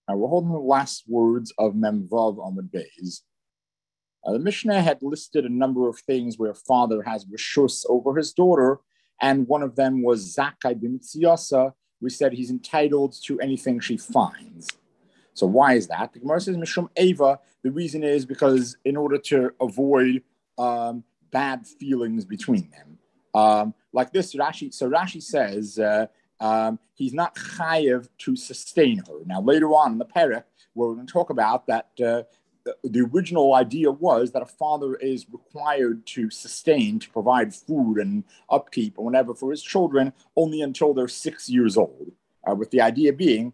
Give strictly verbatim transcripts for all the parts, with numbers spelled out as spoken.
Now we're holding the last words of Memvav Amud Beis. Uh, the Mishnah had listed a number of things where a father has reshus over his daughter, and one of them was Zakai b'mitziasa. We said he's entitled to anything she finds. So why is that? The Gemara says Mishum Eva. The reason is because in order to avoid um, bad feelings between them, um, like this, Rashi. So Rashi says uh, um, he's not chayev to sustain her. Now later on in the parak, we're going to talk about that. Uh, the, the original idea was that a father is required to sustain, to provide food and upkeep and whatever for his children only until they're six years old. Uh, with the idea being,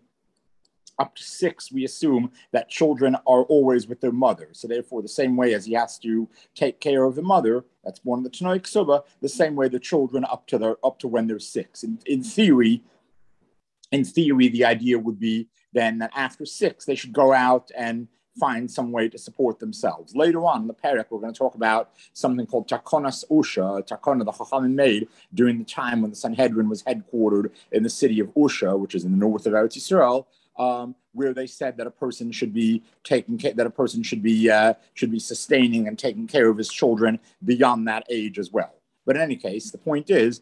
up to six, we assume that children are always with their mother. So therefore, the same way as he has to take care of the mother, that's one of the Tanoi Ksuba, the same way the children up to their up to when they're six. In, in theory, in theory, the idea would be then that after six, they should go out and find some way to support themselves. Later on in the parak, we're going to talk about something called Takonas Usha, Takona the Chachamim made during the time when the Sanhedrin was headquartered in the city of Usha, which is in the north of Eretz Yisrael. Um, where they said that a person should be taking care, that a person should be uh, should be sustaining and taking care of his children beyond that age as well. But in any case, the point is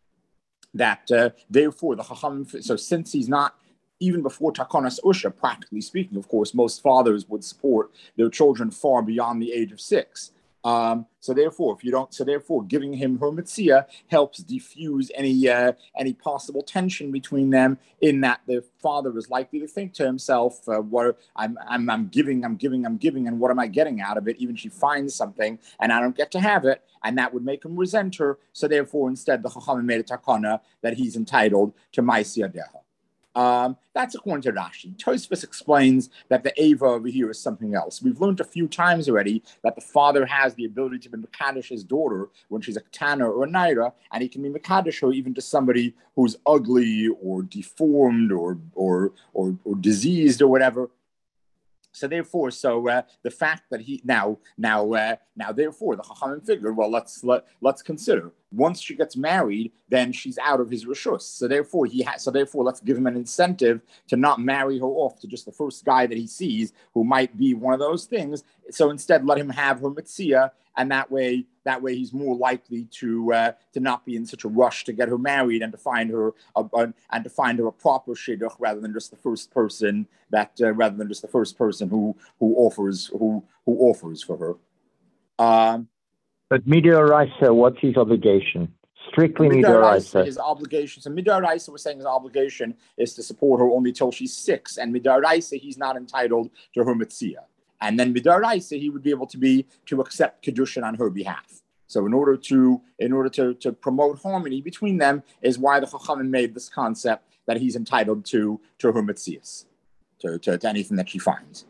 that uh, therefore the Chacham. So since he's not even before Takonas Usha, practically speaking, of course, most fathers would support their children far beyond the age of six. Um, so therefore, if you don't, so therefore, giving him her mitzvah helps diffuse any uh, any possible tension between them. In that the father is likely to think to himself, uh, "What I'm, I'm, I'm giving, I'm giving, I'm giving, and what am I getting out of it? Even she finds something, and I don't get to have it, and that would make him resent her. So therefore, instead, the Chachamim made a takana that he's entitled to ma'aseh yadeha." Um, that's according to Rashi. Tosfos explains that the Eva over here is something else. We've learned a few times already that the father has the ability to be Mekadesh his daughter when she's a Ketana or a Naira, and he can be Mekadesh her even to somebody who's ugly or deformed or or or, or diseased or whatever. So therefore, so uh, the fact that he now, now, uh, now, therefore, the Chachamim figured, well, let's let let's consider once she gets married, then she's out of his reshus. So therefore, he has. So therefore, let's give him an incentive to not marry her off to just the first guy that he sees who might be one of those things. So instead, let him have her mitzvah, and that way, that way, he's more likely to uh, to not be in such a rush to get her married and to find her a, a, and to find her a proper shidduch rather than just the first person that uh, rather than just the first person who who offers who who offers for her. Um, but midoraisa, what's his obligation? Strictly midoraisa. His obligation. So midoraisa, we're saying his obligation is to support her only till she's six, and midoraisa, he's not entitled to her mitzvah. And then midaraisa, he would be able to be to accept kedushin on her behalf. So in order to in order to, to promote harmony between them is why the Chachamim made this concept that he's entitled to to her mitzias, to, to, to anything that she finds.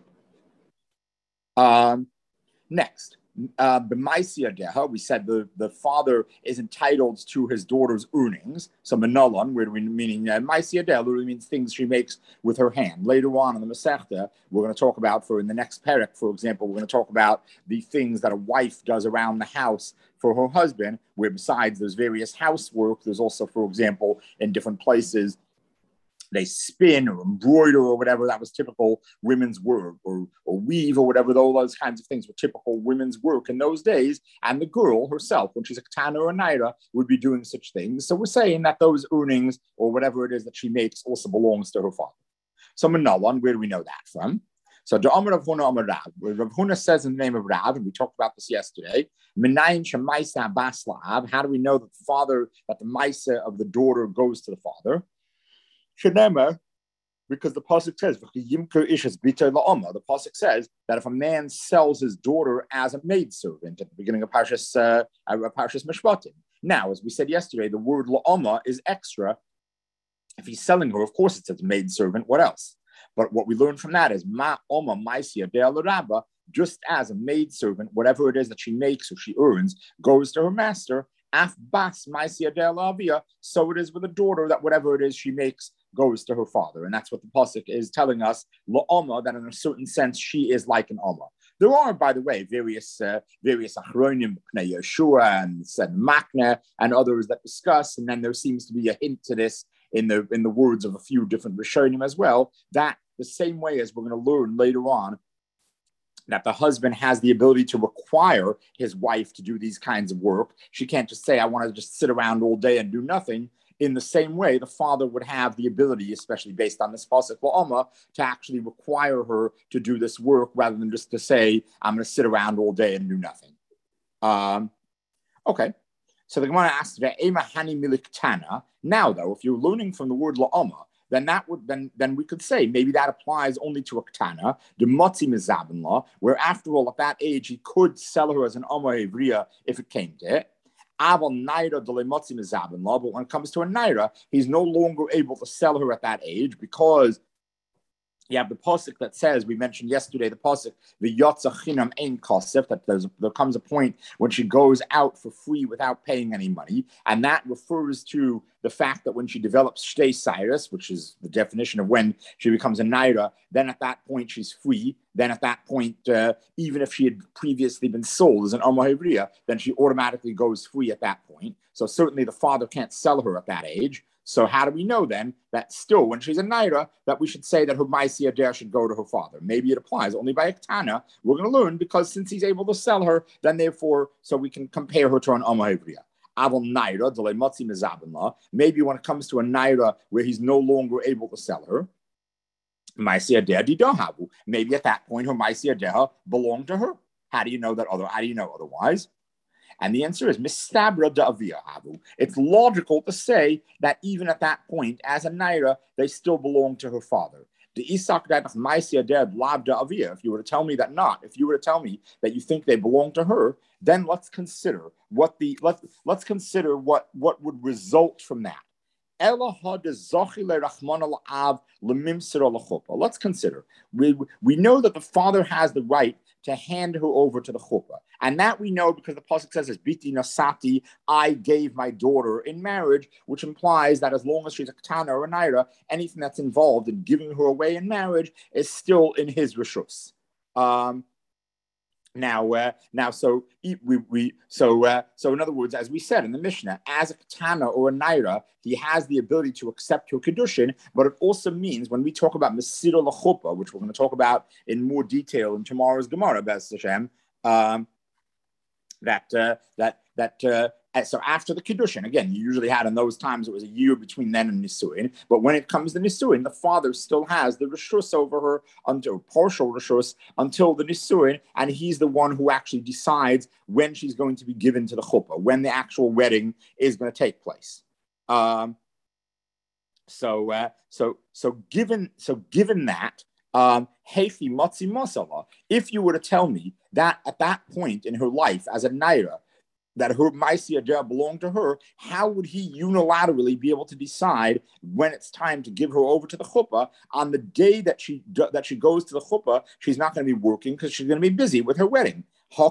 Um, next. Uh, we said the, the father is entitled to his daughter's earnings. So manalan, where we meaning uh, literally means things she makes with her hand. Later on in the Masechta, we're going to talk about for in the next parak, for example, we're going to talk about the things that a wife does around the house for her husband. Where besides there's various housework, there's also, for example, in different places, they spin or embroider or whatever. That was typical women's work, or, or weave or whatever. All those kinds of things were typical women's work in those days. And the girl herself, when she's a Ketana or a Naira, would be doing such things. So we're saying that those earnings or whatever it is that she makes also belongs to her father. So Manalan, where do we know that from? So the Amar Rav Huna Amar Rav, where Rav Huna says in the name of Rav, and we talked about this yesterday, Minayin Shemaisa Baslav. How do we know that the father, that the Maisa of the daughter goes to the father? Shenema, because the pasuk says, "The pasuk says that if a man sells his daughter as a maidservant at the beginning of Parshas uh, Parshas Mishpatim. Now, as we said yesterday, the word la'oma is extra. If he's selling her, of course it says maidservant. What else? But what we learn from that is ma oma maisia de'al rabba. Just as a maidservant, whatever it is that she makes or she earns, goes to her master. Af bas maisia de'al avia. So it is with a daughter that whatever it is she makes goes to her father. And that's what the pasuk is telling us, la'oma, that in a certain sense, she is like an oma. There are, by the way, various uh, various achronim, Pnei Yeshua and Sed Makne, and others that discuss, and then there seems to be a hint to this in the in the words of a few different Rishonim as well, that the same way as we're going to learn later on that the husband has the ability to require his wife to do these kinds of work. She can't just say, I want to just sit around all day and do nothing. In the same way, the father would have the ability, especially based on this pasuk la'ama, to actually require her to do this work rather than just to say, I'm going to sit around all day and do nothing. Um, okay. So the Gemara asks, now though, if you're learning from the word la'ama, then that would then then we could say maybe that applies only to a ketana, the motzi mizabin law, where after all at that age he could sell her as an Amma Ivriya if it came to it. Aval naira dele motzi mizabin law, but when it comes to a naira, he's no longer able to sell her at that age because you have the pasuk that says, we mentioned yesterday, the pasuk, the yotza chinam ein kasef, that there's, there comes a point when she goes out for free without paying any money, and that refers to the fact that when she develops shtei cyrus, which is the definition of when she becomes a naira, then at that point she's free. Then at that point, uh, even if she had previously been sold as an Amma Hevriya, then she automatically goes free at that point. So certainly the father can't sell her at that age. So how do we know then that still when she's a naira that we should say that her ma'aseh adar should go to her father? Maybe it applies only by a ketana. We're going to learn because since he's able to sell her, then therefore, so we can compare her to an Amma Hevriya. Aval naira, delay motzi mezabin law. Maybe when it comes to a naira where he's no longer able to sell her, ma'aseh adar didahavu. Maybe at that point her ma'aseh adar belonged to her. How do you know that other? How do you know otherwise? And the answer is mistabra da'aviyahavu. It's logical to say that even at that point, as a naira, they still belong to her father. The isak that ma'aseh adar lav da'aviyah. If you were to tell me that not, if you were to tell me that you think they belong to her, then let's consider what the let's let's consider what what would result from that. Let's consider. We, we know that the father has the right to hand her over to the chuppah. And that we know because the pasuk says, Biti nasati, I gave my daughter in marriage, which implies that as long as she's a ketana or a naira, anything that's involved in giving her away in marriage is still in his rishus. Um, Now, uh, now, so we, we, so, uh, so in other words, as we said in the Mishnah, as a ketana or a naira, he has the ability to accept her kedushin. But it also means when we talk about mesira l'chuppah, which we're going to talk about in more detail in tomorrow's Gemara, Be'ez Hashem, um, that uh, that that. Uh, So after the Kiddushin, again, you usually had in those times, it was a year between then and Nisuin. But when it comes to Nisuin, the father still has the Rishus over her, until partial Rishus, until the Nisuin, and he's the one who actually decides when she's going to be given to the Chuppah, when the actual wedding is going to take place. Um, so, uh, so, so given, so given that, um, Heifi Matzi Masala, if you were to tell me that at that point in her life as a Naira, that her ma'aseh adar belonged to her, how would he unilaterally be able to decide when it's time to give her over to the chuppah on the day that she that she goes to the chuppah? She's not going to be working because she's going to be busy with her wedding.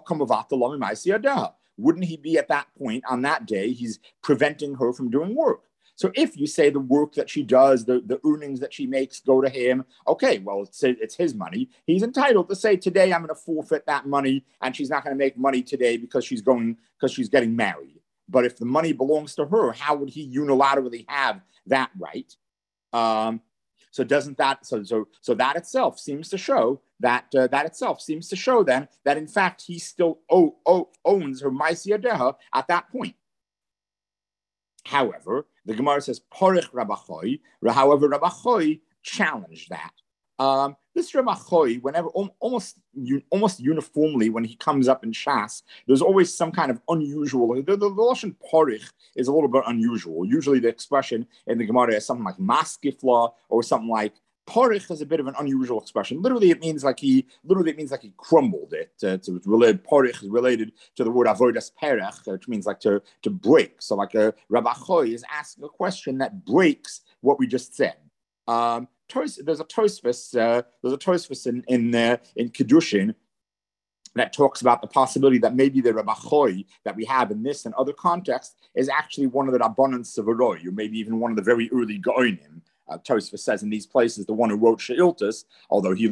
Wouldn't he be at that point on that day? He's preventing her from doing work. So if you say the work that she does, the, the earnings that she makes go to him, okay, well, it's, it's his money. He's entitled to say, today I'm going to forfeit that money, and she's not going to make money today because she's going because she's getting married. But if the money belongs to her, how would he unilaterally have that right? Um, so doesn't that so so so that itself seems to show that uh, that itself seems to show then that in fact he still o- o- owns her ma'aseh adar at that point. However, the Gemara says, Porich Rabachoi, however, Rabachoi challenged that. Um, this Rabachoi, whenever, almost almost uniformly, when he comes up in Shas, there's always some kind of unusual, the, the, the Lashon Porich is a little bit unusual. Usually the expression in the Gemara is something like maskifla or something like Porich is a bit of an unusual expression. Literally, it means like he literally it means like he crumbled it. Uh, to related Porich is related to the word avodas perech, which means like to to break. So like a Rabachoi is asking a question that breaks what we just said. Um, there's a Tosfos, uh, there's a Tosfos in in uh, in Kiddushin that talks about the possibility that maybe the Rabachoi that we have in this and other contexts is actually one of the Rabbanan Sevaroi, or maybe even one of the very early Gaonim. Uh, Tosfos says in these places, the one who wrote She'iltas, although he lived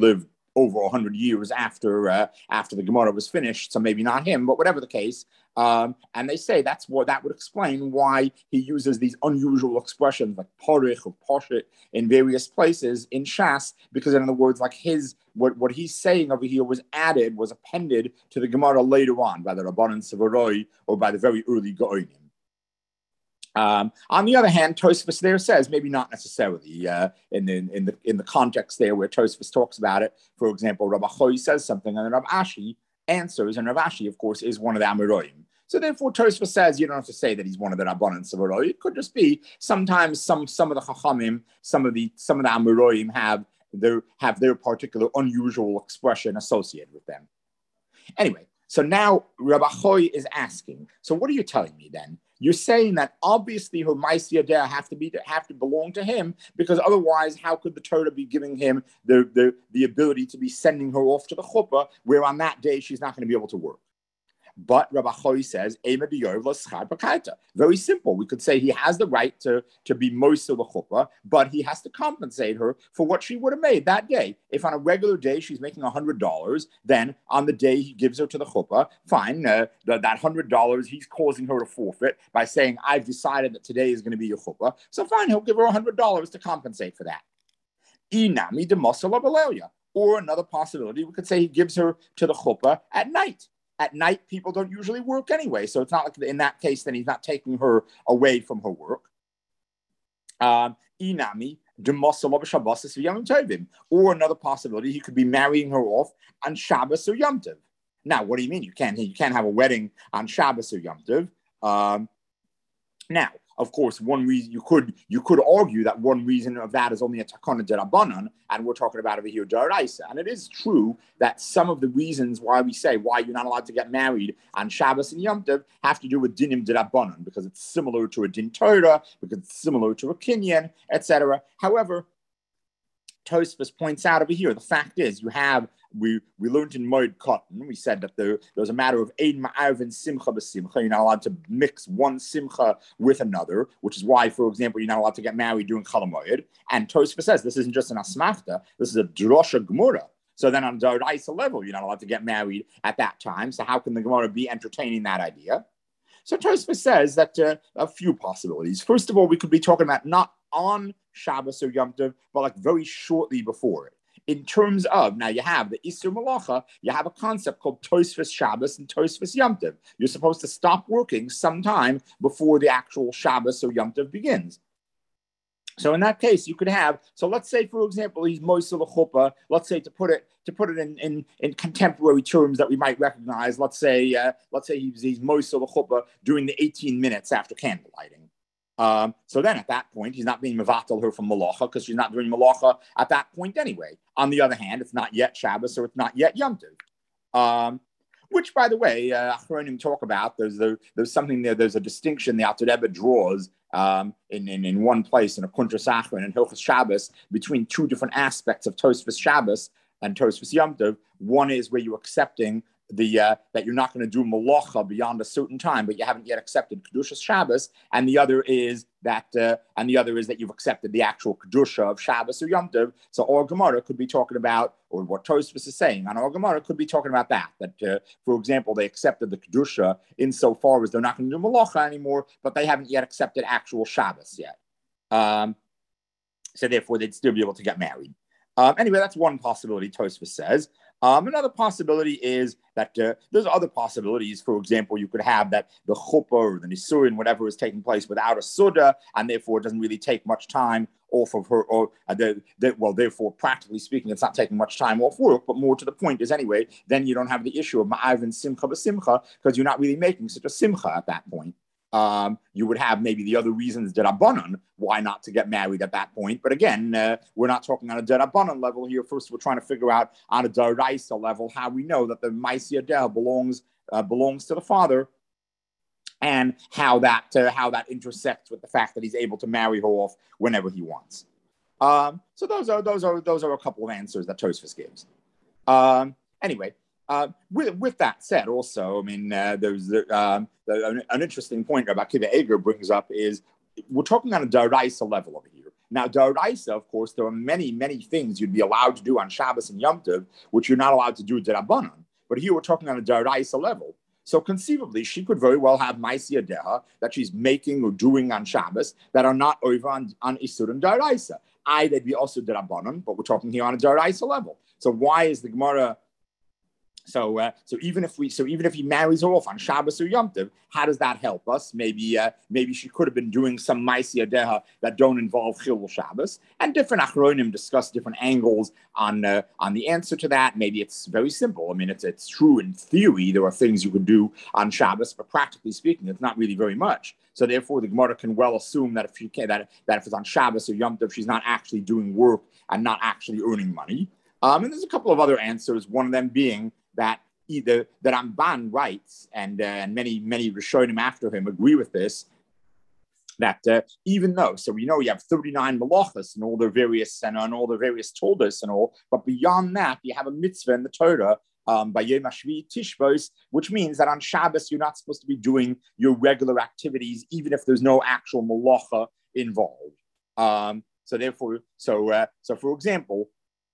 over a hundred years after uh, after the Gemara was finished. So maybe not him, but whatever the case. Um, and they say that's what that would explain why he uses these unusual expressions like porich or poshit in various places in Shas, because in other words, like his what, what he's saying over here was added, was appended to the Gemara later on by the Rabbanan Sevaroi or by the very early Go'onim. Um, on the other hand, Tosfos there says maybe not necessarily uh, in the in the in the context there where Tosfos talks about it. For example, Rabbi Choy says something, and then Rabbi Ashi answers, and Rabbi Ashi, of course, is one of the Amoraim. So therefore, Tosfos says you don't have to say that he's one of the Rabbanan Sevaroi. It could just be sometimes some some of the Chachamim, some of the some of the Amoraim have their have their particular unusual expression associated with them. Anyway, so now Rabbi Choy is asking. So what are you telling me then? You're saying that obviously her Ma'aseh Yadeh have to be have to belong to him, because otherwise, how could the Torah be giving him the, the, the ability to be sending her off to the chuppah, where on that day she's not going to be able to work? But Rabbi Choy says, very simple. We could say he has the right to, to be most of the chuppah, but he has to compensate her for what she would have made that day. If on a regular day she's making one hundred dollars, then on the day he gives her to the chuppah, fine, uh, the, that one hundred dollars he's causing her to forfeit by saying, I've decided that today is going to be your chuppah. So fine, he'll give her one hundred dollars to compensate for that. Inami de Mosala. Or another possibility, we could say he gives her to the chuppah at night. At night, people don't usually work anyway, so it's not like in that case, then he's not taking her away from her work. Um, Inami, or another possibility, he could be marrying her off on Shabbos or Yom Tov. Now, what do you mean you can't? You can't have a wedding on Shabbos or Yom Tov. Um, now, of course, one reason you could you could argue that one reason of that is only a takana derabanan, and we're talking about over here daraisa. And it is true that some of the reasons why we say why you're not allowed to get married on Shabbos and Yom Tov have to do with dinim derabanan, because it's similar to a din Torah, because it's similar to a kinyan, et cetera. However, Tosfos points out over here, the fact is you have, we we learned in Moed Cotton, we said that there, there was a matter of Ein Ma'arv and Simcha b'Simcha. You're not allowed to mix one Simcha with another, which is why, for example, you're not allowed to get married during Chol Hamoed. And Tosfos says this isn't just an Asmachta, this is a Drosha Gemara. So then on the Daraisa level, you're not allowed to get married at that time. So how can the Gemara be entertaining that idea? So Tosfos says that uh, a few possibilities. First of all, we could be talking about not on Shabbos or Yom Tov, but like very shortly before it. In terms of, now you have the Isur Malacha, you have a concept called Tosfos Shabbos and Tosfos Yom Tov. You're supposed to stop working sometime before the actual Shabbos or Yom Tov begins. So in that case, you could have, so let's say, for example, he's Moisel Chuppah, let's say to put it to put it in, in, in contemporary terms that we might recognize, let's say uh, let's say he's, he's Moisel Chuppah during the eighteen minutes after candle lighting. Um, so then at that point, he's not being mevatel her from Malacha because she's not doing Malacha at that point anyway. On the other hand, it's not yet Shabbos or it's not yet Yom Tov. Um, which, by the way, uh, Achronim talk about, there's there, there's something there, there's a distinction the Alter Rebbe draws um, in, in, in one place in a Kuntras Achron and Hilchos Shabbos between two different aspects of Tosfos Shabbos and Tosfos Yom Tov. One is where you're accepting the uh, that you're not going to do malacha beyond a certain time, but you haven't yet accepted Kedushas Shabbos, and the other is that uh, and the other is that you've accepted the actual Kedusha of Shabbos or Yom Tov. So our Gemara could be talking about, or what Tosfos is saying on our Gemara could be talking about that. That, uh, for example, they accepted the Kedusha insofar as they're not going to do malacha anymore, but they haven't yet accepted actual Shabbos yet. Um, so therefore, they'd still be able to get married. Um, anyway, that's one possibility, Tosfos says. Um, another possibility is that uh, there's other possibilities. For example, you could have that the chuppah or the nisuin, whatever is taking place without a suda, and therefore it doesn't really take much time off of her, or uh, the, the, well, therefore, practically speaking, it's not taking much time off work, but more to the point is anyway, then you don't have the issue of ma'av and simcha b'simcha, because you're not really making such a simcha at that point. Um, you would have maybe the other reasons derabanan why not to get married at that point. But again, uh, we're not talking on a derabanan level here. First, we're trying to figure out on a daraisa level how we know that the Ma'aseh Yadeh belongs uh, belongs to the father, and how that uh, how that intersects with the fact that he's able to marry her off whenever he wants. Um, so those are those are those are a couple of answers that Tosfos gives. Um, anyway. Uh, with, with that said, also, I mean, uh, there's um, the, an, an interesting point Rabbi Akiva Eger brings up is we're talking on a daraisa level over here. Now, Daraisa, of course, there are many, many things you'd be allowed to do on Shabbos and Yom Tov, which you're not allowed to do D'Rabbanan. But here we're talking on a Daraisa level. So conceivably, she could very well have Maisi Adeha that she's making or doing on Shabbos that are not over on, on Isur and Daraisa. I, they'd be also D'Rabbanan, but we're talking here on a Daraisa level. So why is the Gemara... So, uh, so even if we, so even if he marries her off on Shabbos or Yom Tov, how does that help us? Maybe, uh, maybe she could have been doing some Maisi Adeha that don't involve Chilul Shabbos. And different Achronim discuss different angles on uh, on the answer to that. Maybe it's very simple. I mean, it's it's true in theory. There are things you could do on Shabbos, but practically speaking, it's not really very much. So therefore, the Gemara can well assume that if she can, that that if it's on Shabbos or Yom Tov, she's not actually doing work and not actually earning money. Um, and there's a couple of other answers. One of them being that either that Ramban writes, and, uh, and many, many Rishonim after him agree with this, that uh, even though, so we know you have thirty-nine malachas and all their various, and on all the various toldos and all, but beyond that, you have a mitzvah in the Torah, um, by Yom HaShvi Tishbos, which means that on Shabbos, you're not supposed to be doing your regular activities, even if there's no actual malacha involved. Um, so therefore, so, uh, so for example,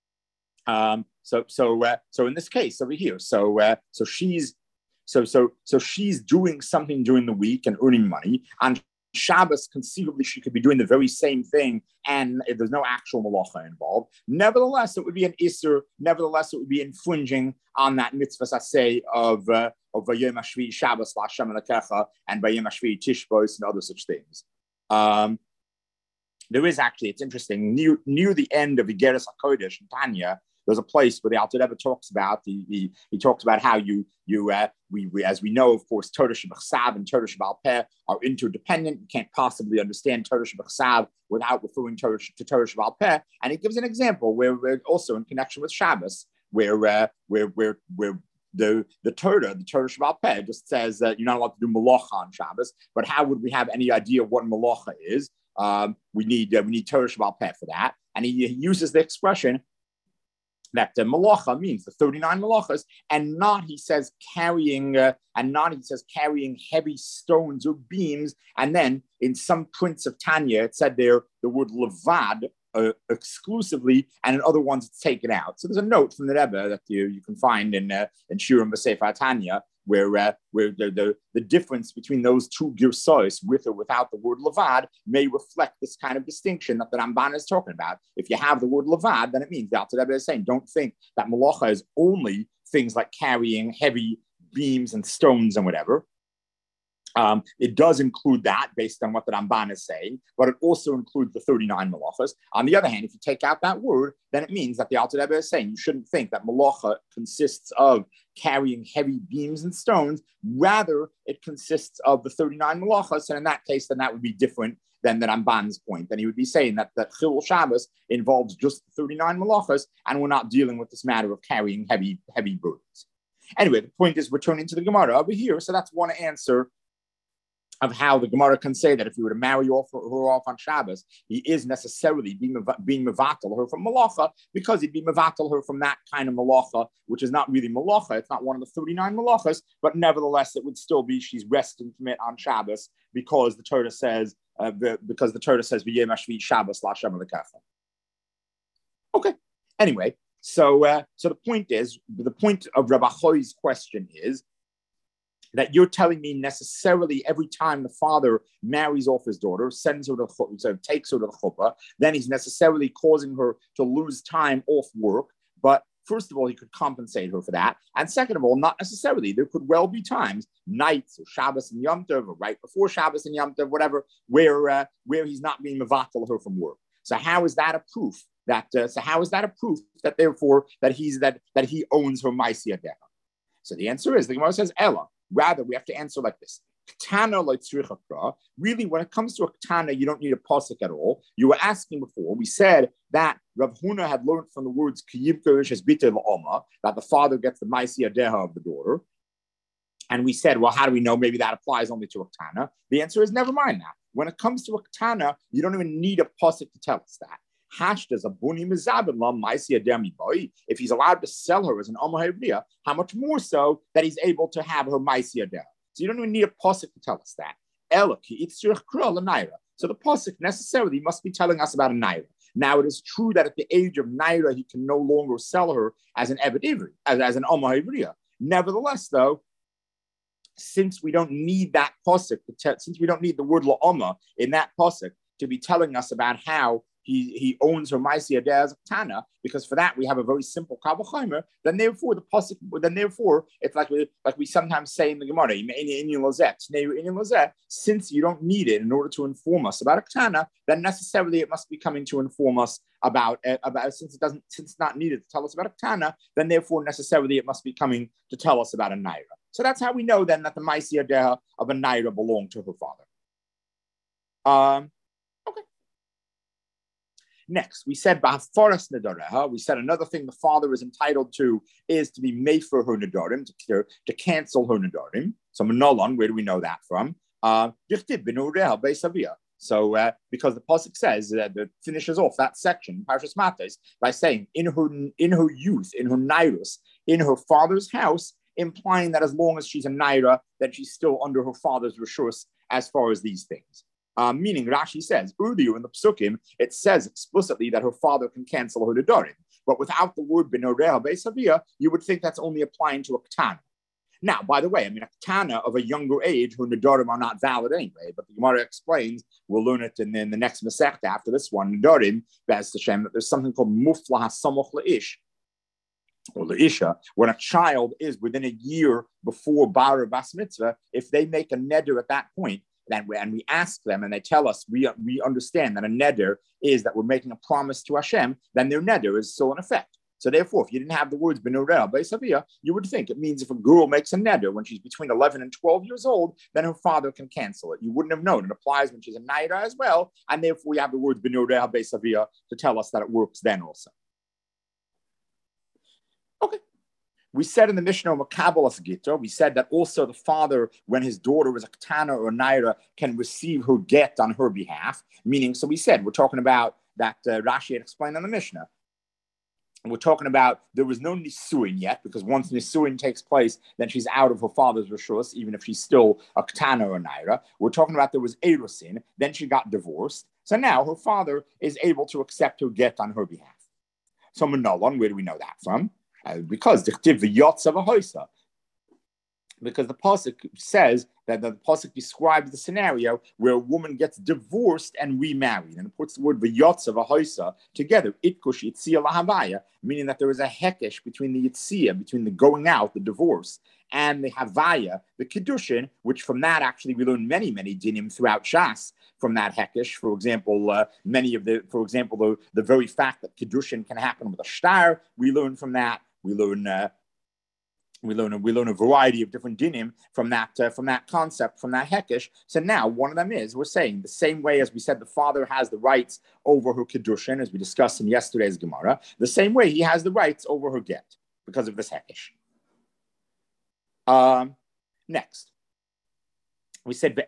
Um, so, so, uh, so in this case over here, so, uh, so she's, so, so, so she's doing something during the week and earning money. On Shabbos, conceivably, she could be doing the very same thing, and if there's no actual malacha involved. Nevertheless, it would be an isur. Nevertheless, it would be infringing on that mitzvah saseh of uh, of Vayom Hashvi Shabbos L'Hashem Elokecha and Vayom Hashvi Tishbos and other such things. Um, there is actually, it's interesting, near near the end of Igeres HaKodesh in Tanya, there's a place where the Alter Rebbe talks about the, the he talks about how you you uh, we, we as we know, of course, Torah Shebachsav and Torah Shebal Peh are interdependent. You can't possibly understand Torah Shebachsav without referring Torah, to Torah Shebal Peh. And he gives an example where, where also in connection with Shabbos, where uh, where where where the the Torah, the Torah Shebal Peh, just says that you're not allowed to do malacha on Shabbos. But how would we have any idea what malacha is? Um, we need uh, we need Torah Shebal Peh for that, and he, he uses the expression that the malacha means the thirty-nine malachas, and not, he says, carrying, uh, and not, he says, carrying heavy stones or beams. And then in some prints of Tanya, it said there the word levad uh, exclusively, and in other ones it's taken out. So there's a note from the Rebbe that you, you can find in uh, in Shirim B'Sefer Tanya, where uh, where the, the, the difference between those two girsos, with or without the word levad, may reflect this kind of distinction that the Ramban is talking about. If you have the word levad, then it means the Alter Rebbe is saying, don't think that malacha is only things like carrying heavy beams and stones and whatever. Um, it does include that based on what the Ramban is saying, but it also includes the thirty-nine malachas. On the other hand, if you take out that word, then it means that the Alter Rebbe is saying you shouldn't think that malacha consists of carrying heavy beams and stones. Rather, it consists of the thirty-nine malachas, and in that case, then that would be different than the Ramban's point. Then he would be saying that, that Chilul Shabbos involves just the thirty-nine malachas, and we're not dealing with this matter of carrying heavy, heavy burdens. Anyway, the point is returning to the Gemara over here. So that's one answer of how the Gemara can say that if you were to marry off her, her off on Shabbos, he is necessarily being, being mevatel her from malacha, because he'd be mevatel her from that kind of malacha, which is not really malacha. It's not one of the thirty-nine malachas, but nevertheless, it would still be she's resting from it on Shabbos, because the Torah says, uh, the, because the Torah says, V'yem hashvi Shabbos L'Hashem Elokecha. Okay. Anyway, so uh, so the point is, the point of Rabbi Choi's question is, that you're telling me necessarily every time the father marries off his daughter, sends her to the so takes her to the chuppah, then he's necessarily causing her to lose time off work. But first of all, he could compensate her for that. And second of all, not necessarily. There could well be times, nights or Shabbos and Yom Tov, or right before Shabbos and Yom Tov, whatever, where uh, where he's not being mevatel her from work. So how is that a proof that? Uh, so how is that a proof that therefore that he's that that he owns her ma'aseh adeha? So the answer is the Gemara says Ella. Rather, we have to answer like this. Ketana like tzricha. Really, when it comes to a ketana, you don't need a pasuk at all. You were asking before. We said that Rav Huna had learned from the words kiyibkerish es bite la'oma, that the father gets the ma'aseh adeha of the daughter. And we said, well, how do we know? Maybe that applies only to a ketana. The answer is never mind that. When it comes to a ketana, you don't even need a pasuk to tell us that. Hashtas a buni mizabin la ma'aseh ademi boy. If he's allowed to sell her as an Amah Hebreya, how much more so that he's able to have her ma'aseh adeha? So you don't even need a pasuk to tell us that. So the pasuk necessarily must be telling us about a naira. Now, it is true that at the age of naira, he can no longer sell her as an eved ivri, as, as an Oma Ivriya. Nevertheless, though, since we don't need that pasuk, since we don't need the word la'oma in that pasuk to be telling us about how he, he owns her Maisi Adeh as a Tana, because for that we have a very simple Kavachimer, then therefore the pasuk, then therefore it's like we like we sometimes say in the Gemara, since you don't need it in order to inform us about a Tana, then necessarily it must be coming to inform us about about since it doesn't since it's not needed to tell us about a Tana, then therefore necessarily it must be coming to tell us about a Naira. So that's how we know then that the Maisi Adeh of a Naira belonged to her father. Um, okay. Next, we said Ba'afaras Nedareha. We said another thing the father is entitled to is to be made for her Nedarim, to, to cancel her Nedarim. So Manolan, where do we know that from? Uh, so uh, because the pasuk says uh, that finishes off that section, Parshas Matos, by saying in her in her youth, in her nairus, in her father's house, implying that as long as she's a naira, that she's still under her father's rishus as far as these things. Uh, meaning, Rashi says, earlier in the Psukim, it says explicitly that her father can cancel her nedarim. But without the word b'noreha be'savia, you would think that's only applying to a ketana. Now, by the way, I mean, a ketana of a younger age, her nedarim are not valid anyway. But the Gemara explains, we'll learn it in, in the next Masechta after this one, nedarim, Be'ez Hashem, that there's something called mufla hasamoch le'ish, or le'isha, when a child is within a year before bar or bas mitzvah, if they make a neder at that point, then we, and we ask them and they tell us, we, we understand that a neder is that we're making a promise to Hashem, then their neder is still in effect. So therefore, if you didn't have the words b'noreh b'savia, you would think it means if a girl makes a neder when she's between eleven and twelve years old, then her father can cancel it. You wouldn't have known. It applies when she's a naira as well. And therefore, we have the words b'noreh b'savia to tell us that it works then also. Okay. We said in the Mishnah Makabalas Gita, we said that also the father, when his daughter is a Ketana or a Naira, can receive her get on her behalf. Meaning, so we said, we're talking about that uh, Rashi had explained in the Mishnah. And we're talking about there was no Nisuin yet, because once Nisuin takes place, then she's out of her father's Rishus, even if she's still a Ketana or a Naira. We're talking about there was Erusin, then she got divorced. So now her father is able to accept her get on her behalf. So Manolan, where do we know that from? Uh, because the yotz of a hoisa, because the pasuk says that the pasuk describes the scenario where a woman gets divorced and remarried, and it puts the word v'yotz of a hoisa together, itkush yitzia lahavaya, meaning that there is a hekesh between the yitzia, between the going out, the divorce, and the havaya, the kiddushin, which from that actually we learn many many dinim throughout Shas. From that hekesh, for example, uh, many of the, for example, the, the very fact that kiddushin can happen with a shtar, we learn from that. We learn, uh, we learn, we learn a variety of different dinim from that, uh, from that concept, from that hekesh. So now, one of them is we're saying the same way as we said, the father has the rights over her kiddushin, as we discussed in yesterday's Gemara. The same way he has the rights over her get because of this hekesh. Um, next. We said,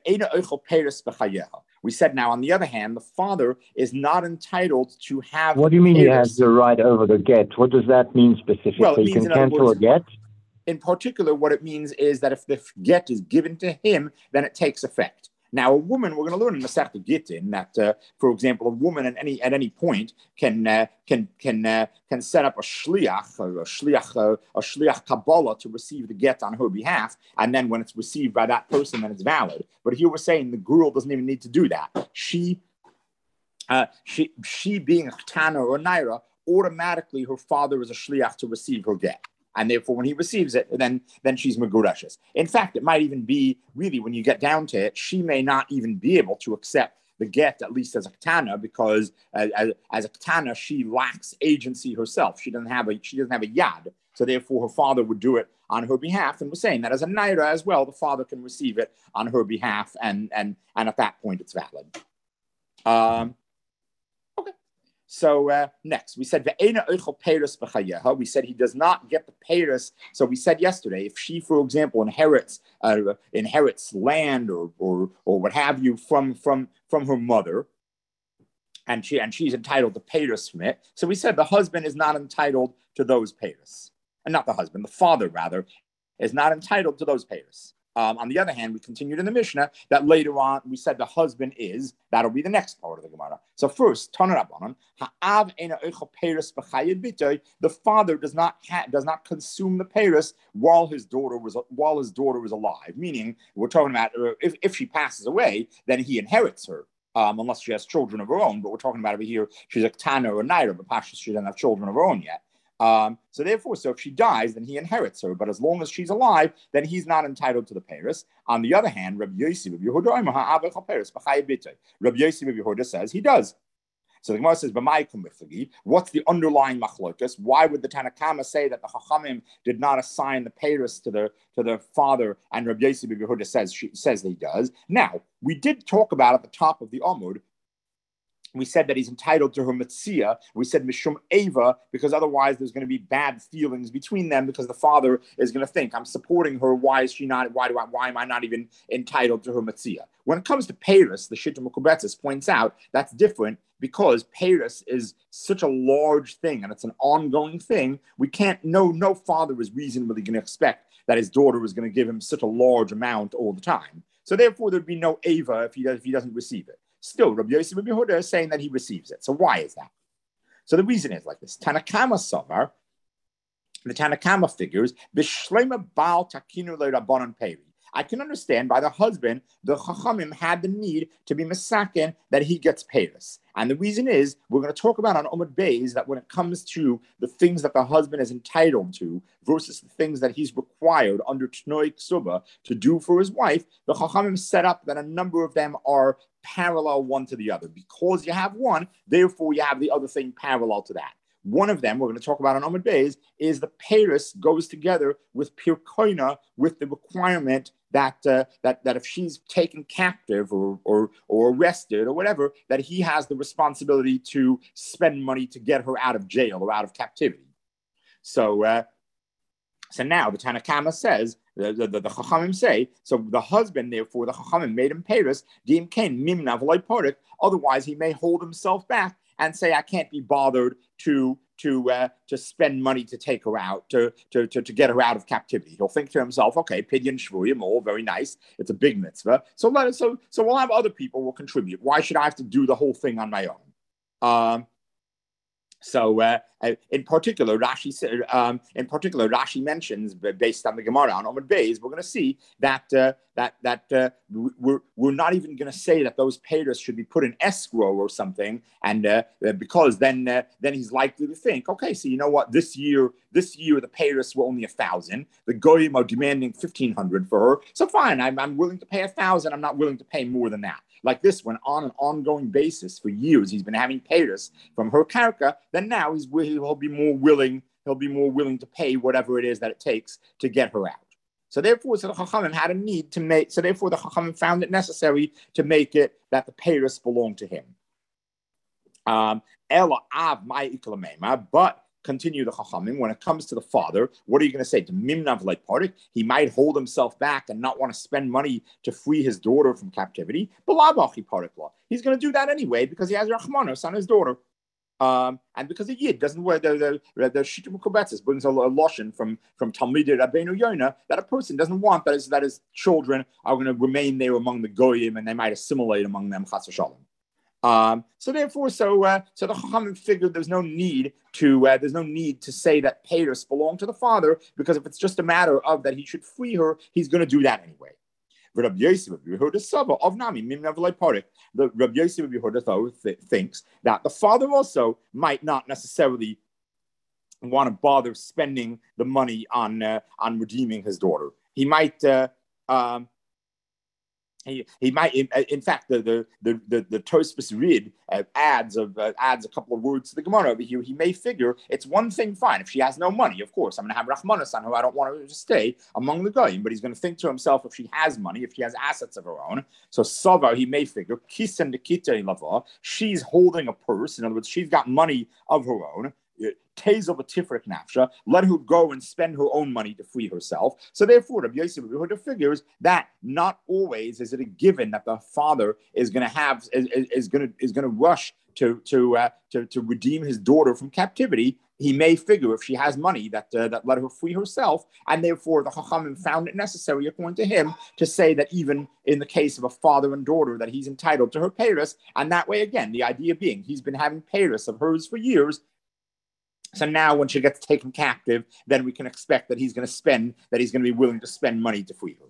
we said now, on the other hand, the father is not entitled to have... What do you mean he has the right over the get? What does that mean specifically? Well, it means, you can cancel words, a get? In particular, what it means is that if the get is given to him, then it takes effect. Now, a woman, we're going to learn in Masechta Gittin that, uh, for example, a woman at any at any point can uh, can can uh, can set up a shliach, a shliach, uh, a shliach kabbalah to receive the get on her behalf, and then when it's received by that person, then it's valid. But here we're saying the girl doesn't even need to do that. She, uh, she, she being a ketana or a naira, automatically her father is a shliach to receive her get. And therefore, when he receives it, then, then she's megurashes. In fact, it might even be, really, when you get down to it, she may not even be able to accept the get, at least as a ketana, because uh, as, as a ketana, she lacks agency herself. She doesn't have a she doesn't have a yad. So therefore, her father would do it on her behalf. And we're saying that as a naira as well, the father can receive it on her behalf, and and and at that point, it's valid. Um, So uh, next, we said we said he does not get the peiros. So we said yesterday, if she, for example, inherits uh, inherits land or or or what have you from from from her mother, and she and she's entitled to peiros from it. So we said the husband is not entitled to those peiros, and not the husband, the father rather, is not entitled to those peiros. Um, on the other hand, we continued in the Mishnah that later on we said the husband is, that'll be the next part of the Gemara. So first, the father does not ha- does not consume the Paris while his daughter was while his daughter was alive. Meaning, we're talking about uh, if, if she passes away, then he inherits her. Um, unless she has children of her own, but we're talking about over here, she's a Tana or a Naira, but Pasha, she doesn't have children of her own yet. Um, so therefore, so if she dies, then he inherits her. But as long as she's alive, then he's not entitled to the Paris. On the other hand, Rabbi Yossi Rabbi Yehuda Rabbi Yehuda says he does. So the Gemara says, what's the underlying machlokas? Why would the Tanakama say that the Chachamim did not assign the Paris to the to the father, and Rabbi Yossi Rabbi Yehuda says she says that he does? Now, we did talk about at the top of the Amud. We said that he's entitled to her mitzia. We said mishum eva, because otherwise there's going to be bad feelings between them, because the father is going to think, I'm supporting her. Why is she not? Why do I? Why am I not even entitled to her mitzia? When it comes to Paris, the Shittim Mekubetzes points out that's different, because Paris is such a large thing and it's an ongoing thing. We can't. No, no father is reasonably going to expect that his daughter is going to give him such a large amount all the time. So therefore, there'd be no eva if he does, if he doesn't receive it. Still, Rabbi Yossi Rabbi Yehuda is saying that he receives it. So why is that? So the reason is like this. Tanakama Savar, the Tanakama figures, Bishlema Baal Takinu Le Rabbanon Peri. I can understand by the husband, the Chachamim had the need to be Masakin that he gets Paris. And the reason is, we're going to talk about on Omid Beis that when it comes to the things that the husband is entitled to versus the things that he's required under Tnoi Ksuba to do for his wife, the Chachamim set up that a number of them are parallel one to the other. Because you have one, therefore you have the other thing parallel to that. One of them, we're going to talk about on Omid Beis, is the Paris goes together with Pirkoina, with the requirement that uh, that that if she's taken captive or, or or arrested or whatever, that he has the responsibility to spend money to get her out of jail or out of captivity. So uh, so now the Tanakama says, the, the, the, the Chachamim say, so the husband, therefore, the Chachamim made him Paris, Dim Kain Mimna V'loi Porik, otherwise he may hold himself back and say, I can't be bothered to to uh, to spend money to take her out, to, to to to get her out of captivity. He'll think to himself, okay, Pidyon Shvuyim, all very nice. It's a big mitzvah. So let us, so so we'll have other people will contribute. Why should I have to do the whole thing on my own? Um, So, uh, in particular, Rashi um, in particular Rashi mentions, based on the Gemara on Omid Beis, we're going to see that uh, that that uh, we're we're not even going to say that those payers should be put in escrow or something, and uh, because then uh, then he's likely to think, okay, so you know what, this year this year the payers were only a thousand, the goyim are demanding fifteen hundred for her, so fine, I'm I'm willing to pay a thousand, I'm not willing to pay more than that. Like this, when on an ongoing basis for years he's been having payers from her karka, then now he's he'll be more willing he'll be more willing to pay whatever it is that it takes to get her out. So therefore, so the Chachamim had a need to make. So therefore, the Chachamim found it necessary to make it that the payers belong to him. Um, Ela av my iklamema, but. Continue the Chachamim, when it comes to the father, what are you going to say? To Mimnav like Parik, he might hold himself back and not want to spend money to free his daughter from captivity. But Labachi Parik law, he's going to do that anyway because he has Rachmanos on his daughter. Um, and because the Yid doesn't wear the the, the Shittim Mekubetzes brings a, a lotion from from Talmidei Rabbeinu Yonah that a person doesn't want that his that his children are going to remain there among the goyim and they might assimilate among them. Chas v'shalom. Um, so therefore, so uh, so the Chachamim figured there's no need to uh, there's no need to say that payers belong to the father, because if it's just a matter of that he should free her, he's going to do that anyway. The Rabbi Yossi Rabbi Yehuda thinks that the father also might not necessarily want to bother spending the money on uh, on redeeming his daughter. He might. Uh, um, He, he might, in, in fact, the the the the, the Tosfos Rid uh, adds of uh, adds a couple of words to the Gemara over here. He may figure it's one thing, fine. If she has no money, of course, I'm going to have Rachmanos on her. I don't want her to stay among the goyim. But he's going to think to himself, if she has money, if she has assets of her own, so Sava, he may figure kisen dekite lava. She's holding a purse. In other words, she's got money of her own. Let her go and spend her own money to free herself. So therefore, Rabbi Yossi Rabbi Yehuda figures that not always is it a given that the father is going to have is, is going to is going to rush to to, uh, to to redeem his daughter from captivity. he may figure if she has money that uh, that let her free herself, and therefore the Chachamim found it necessary, according to him, to say that even in the case of a father and daughter, that he's entitled to her payros, and that way, again, the idea being he's been having payros of hers for years. So now when she gets taken captive, then we can expect that he's going to spend, that he's going to be willing to spend money to free her.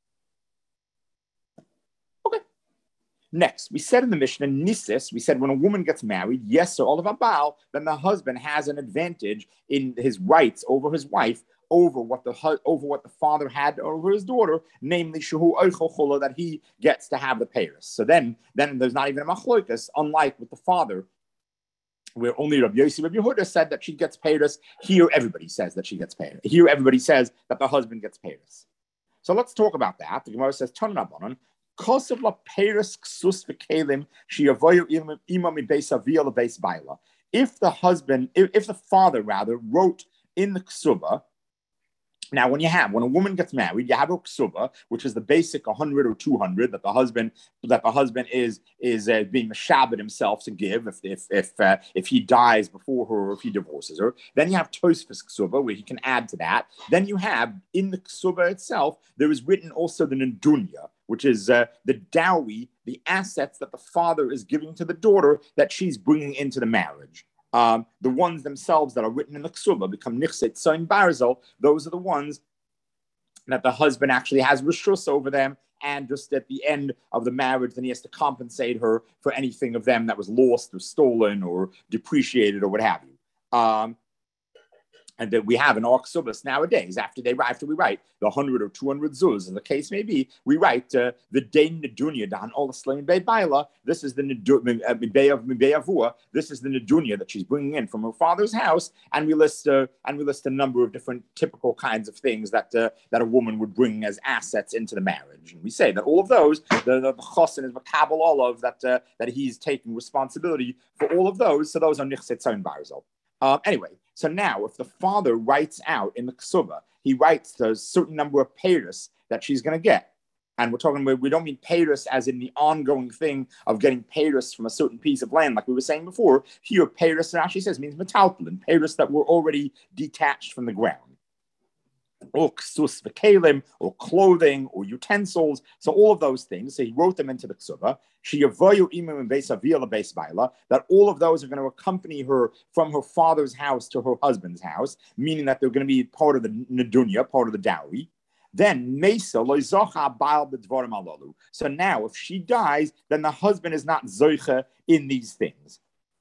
Next, we said in the Mishnah, Nisis, we said when a woman gets married, yes, or Olav Baal, then the husband has an advantage in his rights over his wife, over what the over what the father had over his daughter, namely Shuhu Oichel Chola, that he gets to have the payros. So then, then there's not even a machlokas, unlike with the father, where only Rabbi Yossi, Rabbi Yehuda said that she gets payros. Here, everybody says that she gets payros. Here, everybody says that the husband gets payros. So let's talk about that. The Gemara says, Tanan Rabbanan, if the husband, if, if the father rather wrote in the ksuba, now when you have, when a woman gets married, you have a ksuba, which is the basic one hundred or two hundred that the husband, that the husband is is uh, being meshabed himself to give if if if uh, if he dies before her or if he divorces her. Then you have Tosfos ksuba, where he can add to that. Then you have in the ksuba itself, there is written also the nedunya, which is uh, the dowry, the assets that the father is giving to the daughter that she's bringing into the marriage. Um, the ones themselves that are written in the ksuba become nichset soin barzel. Those are the ones that the husband actually has rishus over them, and just at the end of the marriage, then he has to compensate her for anything of them that was lost or stolen or depreciated or what have you. Um, and that we have in our ksubas nowadays, after they after we write the hundred or two hundred zuz, as the case may be, we write uh, the dain nedunya dan all the slain bay baila. This is the bay of avua. This is the nedunya that she's bringing in from her father's house, and we list uh, and we list a number of different typical kinds of things that uh, that a woman would bring as assets into the marriage. And we say that all of those, the the chosin is makabel all of that uh, that he's taking responsibility for all of those. So those are nichset zayin barzel. Um, anyway, so now if the father writes out in the ksuba, he writes a certain number of payros that she's going to get. And we're talking about, we don't mean payros as in the ongoing thing of getting payros from a certain piece of land, like we were saying before. Here, payros, Rashi says, means metaltalin, payros that were already detached from the ground. Or ksus v'kelim, or clothing, or utensils. So all of those things. So he wrote them into the ksuba. That all of those are going to accompany her from her father's house to her husband's house, meaning that they're going to be part of the nedunya, part of the dowry. Then mesa loizocha baal b'dvarim alalu. So now, if she dies, then the husband is not zoicha in these things.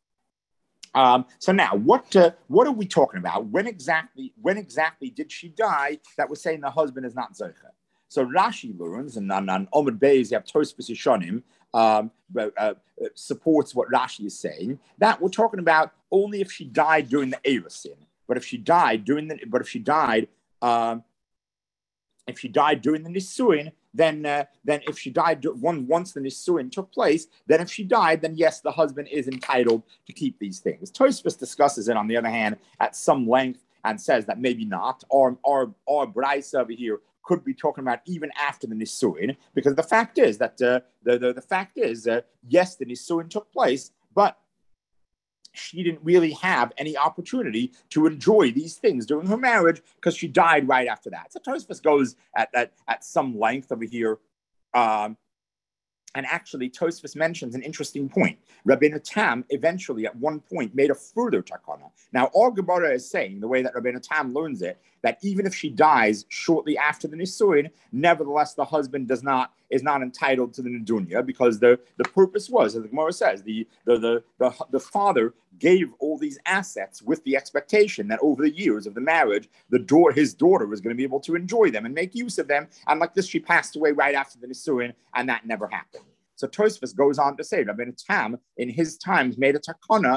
Um, so now, what uh, what are we talking about? When exactly when exactly did she die? That was saying the husband is not zoicha. So Rashi learns, and on, on Omid Beis, you have Tosfos Yishonim, um, uh, supports what Rashi is saying. That we're talking about only if she died during the Erusin. But if she died during the, but if she died, um, if she died during the Nisuin, then uh, then if she died one once the Nisuin took place, then if she died, then yes, the husband is entitled to keep these things. Tosfos discusses it, on the other hand, at some length and says that maybe not. Or or or Braisa over here could be talking about even after the Nisuin, because the fact is that uh, the, the the fact is uh, yes, the Nisuin took place, but she didn't really have any opportunity to enjoy these things during her marriage because she died right after that. So Tosfos goes at, at, at some length over here. Um, and actually, Tosfos mentions an interesting point. Rabbeinu Tam eventually, at one point, made a further takana. Now, all Gemara is saying, the way that Rabbeinu Tam learns it, that even if she dies shortly after the Nisuin, nevertheless, the husband does not is not entitled to the Nedunya, because the, the purpose was, as the Gemara says, the, the, the, the, the father gave all these assets with the expectation that over the years of the marriage, the door, his daughter was going to be able to enjoy them and make use of them. And like this, she passed away right after the Nisuin, and that never happened. So Tosfos goes on to say, Rabbeinu Tam, in his times, made a takana.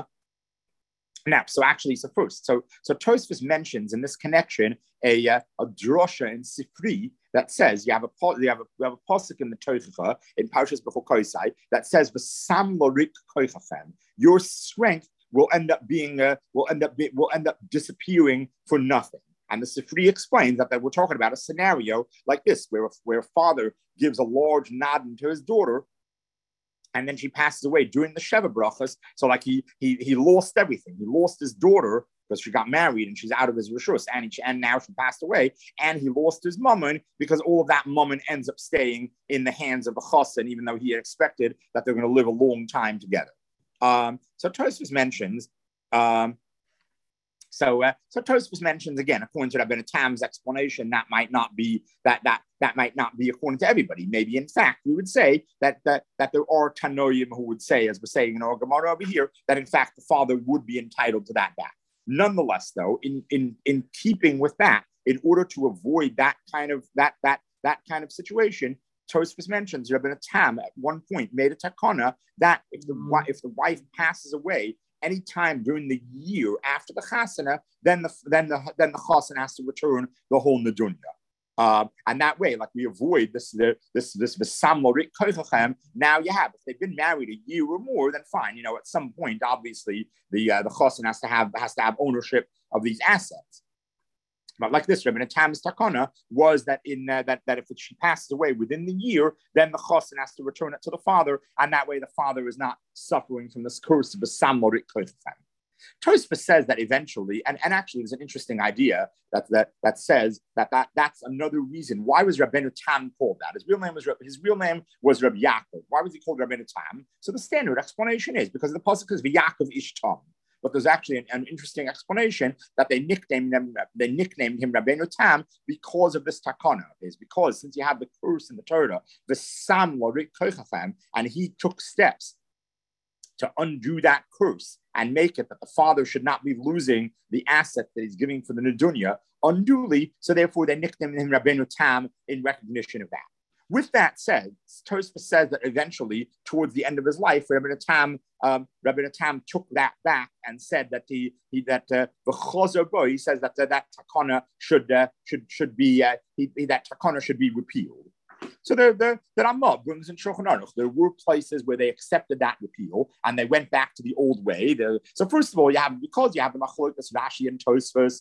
Now, so actually, so first, so so Tosfos mentions in this connection a uh, a drosha in Sifri that says you have a you have a, you have a pasuk in the Torah in Parshas Bechor Kosai that says v'sam lorik koichachem, your strength will end up being uh, will end up be, will end up disappearing for nothing. And the Sifri explains that, that we're talking about a scenario like this, where where a father gives a large nod to his daughter, and then she passes away during the Sheva Brachas. So like he he he lost everything. He lost his daughter because she got married and she's out of his rishus, and, he, and now she passed away, and he lost his mammon because all of that mammon ends up staying in the hands of the chassan, even though he had expected that they're going to live a long time together. Um, so Tosfos mentions, um, so uh, so Tosfos mentions again, according to Rabbeinu Tam's explanation, that might not be that that that might not be according to everybody. Maybe in fact we would say that that that there are Tanoim who would say, as we're saying in our Gemara over here, that in fact the father would be entitled to that back. Nonetheless, though, in in in keeping with that, in order to avoid that kind of that that that kind of situation, Tosfos mentions Rabbeinu Tam at one point made a takana that if the mm. if the wife passes away anytime during the year after the chasana, then the then the then the chassan has to return the whole nedunya. Uh, and that way, like we avoid this the, this this v'samlorik kochachem. Now you have, if they've been married a year or more, then fine. You know, at some point, obviously, the uh, the chassan has to have has to have ownership of these assets. But like this, Rabbeinu Tam's takana was that in uh, that that if she passes away within the year, then the chassan has to return it to the father, and that way the father is not suffering from this curse of v'samlorik kochachem. Tosfos says that eventually, and, and actually there's an interesting idea that that that says that, that that's another reason. Why was Rabbeinu Tam called that? His real name was his real name was Rabbi Yaakov. Why was he called Rabbeinu Tam? So the standard explanation is because the pasuk is V'Yaakov Ish Tam. But there's actually an, an interesting explanation that they nicknamed him they nicknamed him Rabbeinu Tam because of this takana. Is because since you have the curse in the Torah, the Sam Lorik Kochafam, and he took steps to undo that curse and make it that the father should not be losing the asset that he's giving for the nedunya unduly. So therefore, they nicknamed him Rabbeinu Tam in recognition of that. With that said, Tosfos says that eventually, towards the end of his life, Rabbeinu Tam, um, Rabbeinu Tam took that back and said that he, he that the uh, he says that uh, that takana should uh, should should be uh, he, that takana should be repealed. So the the the Ramah brings in Shulchan Aruch. There were places where they accepted that repeal and they went back to the old way. The, so first of all, you have because you have the Machlokes Rashi and Tosfos.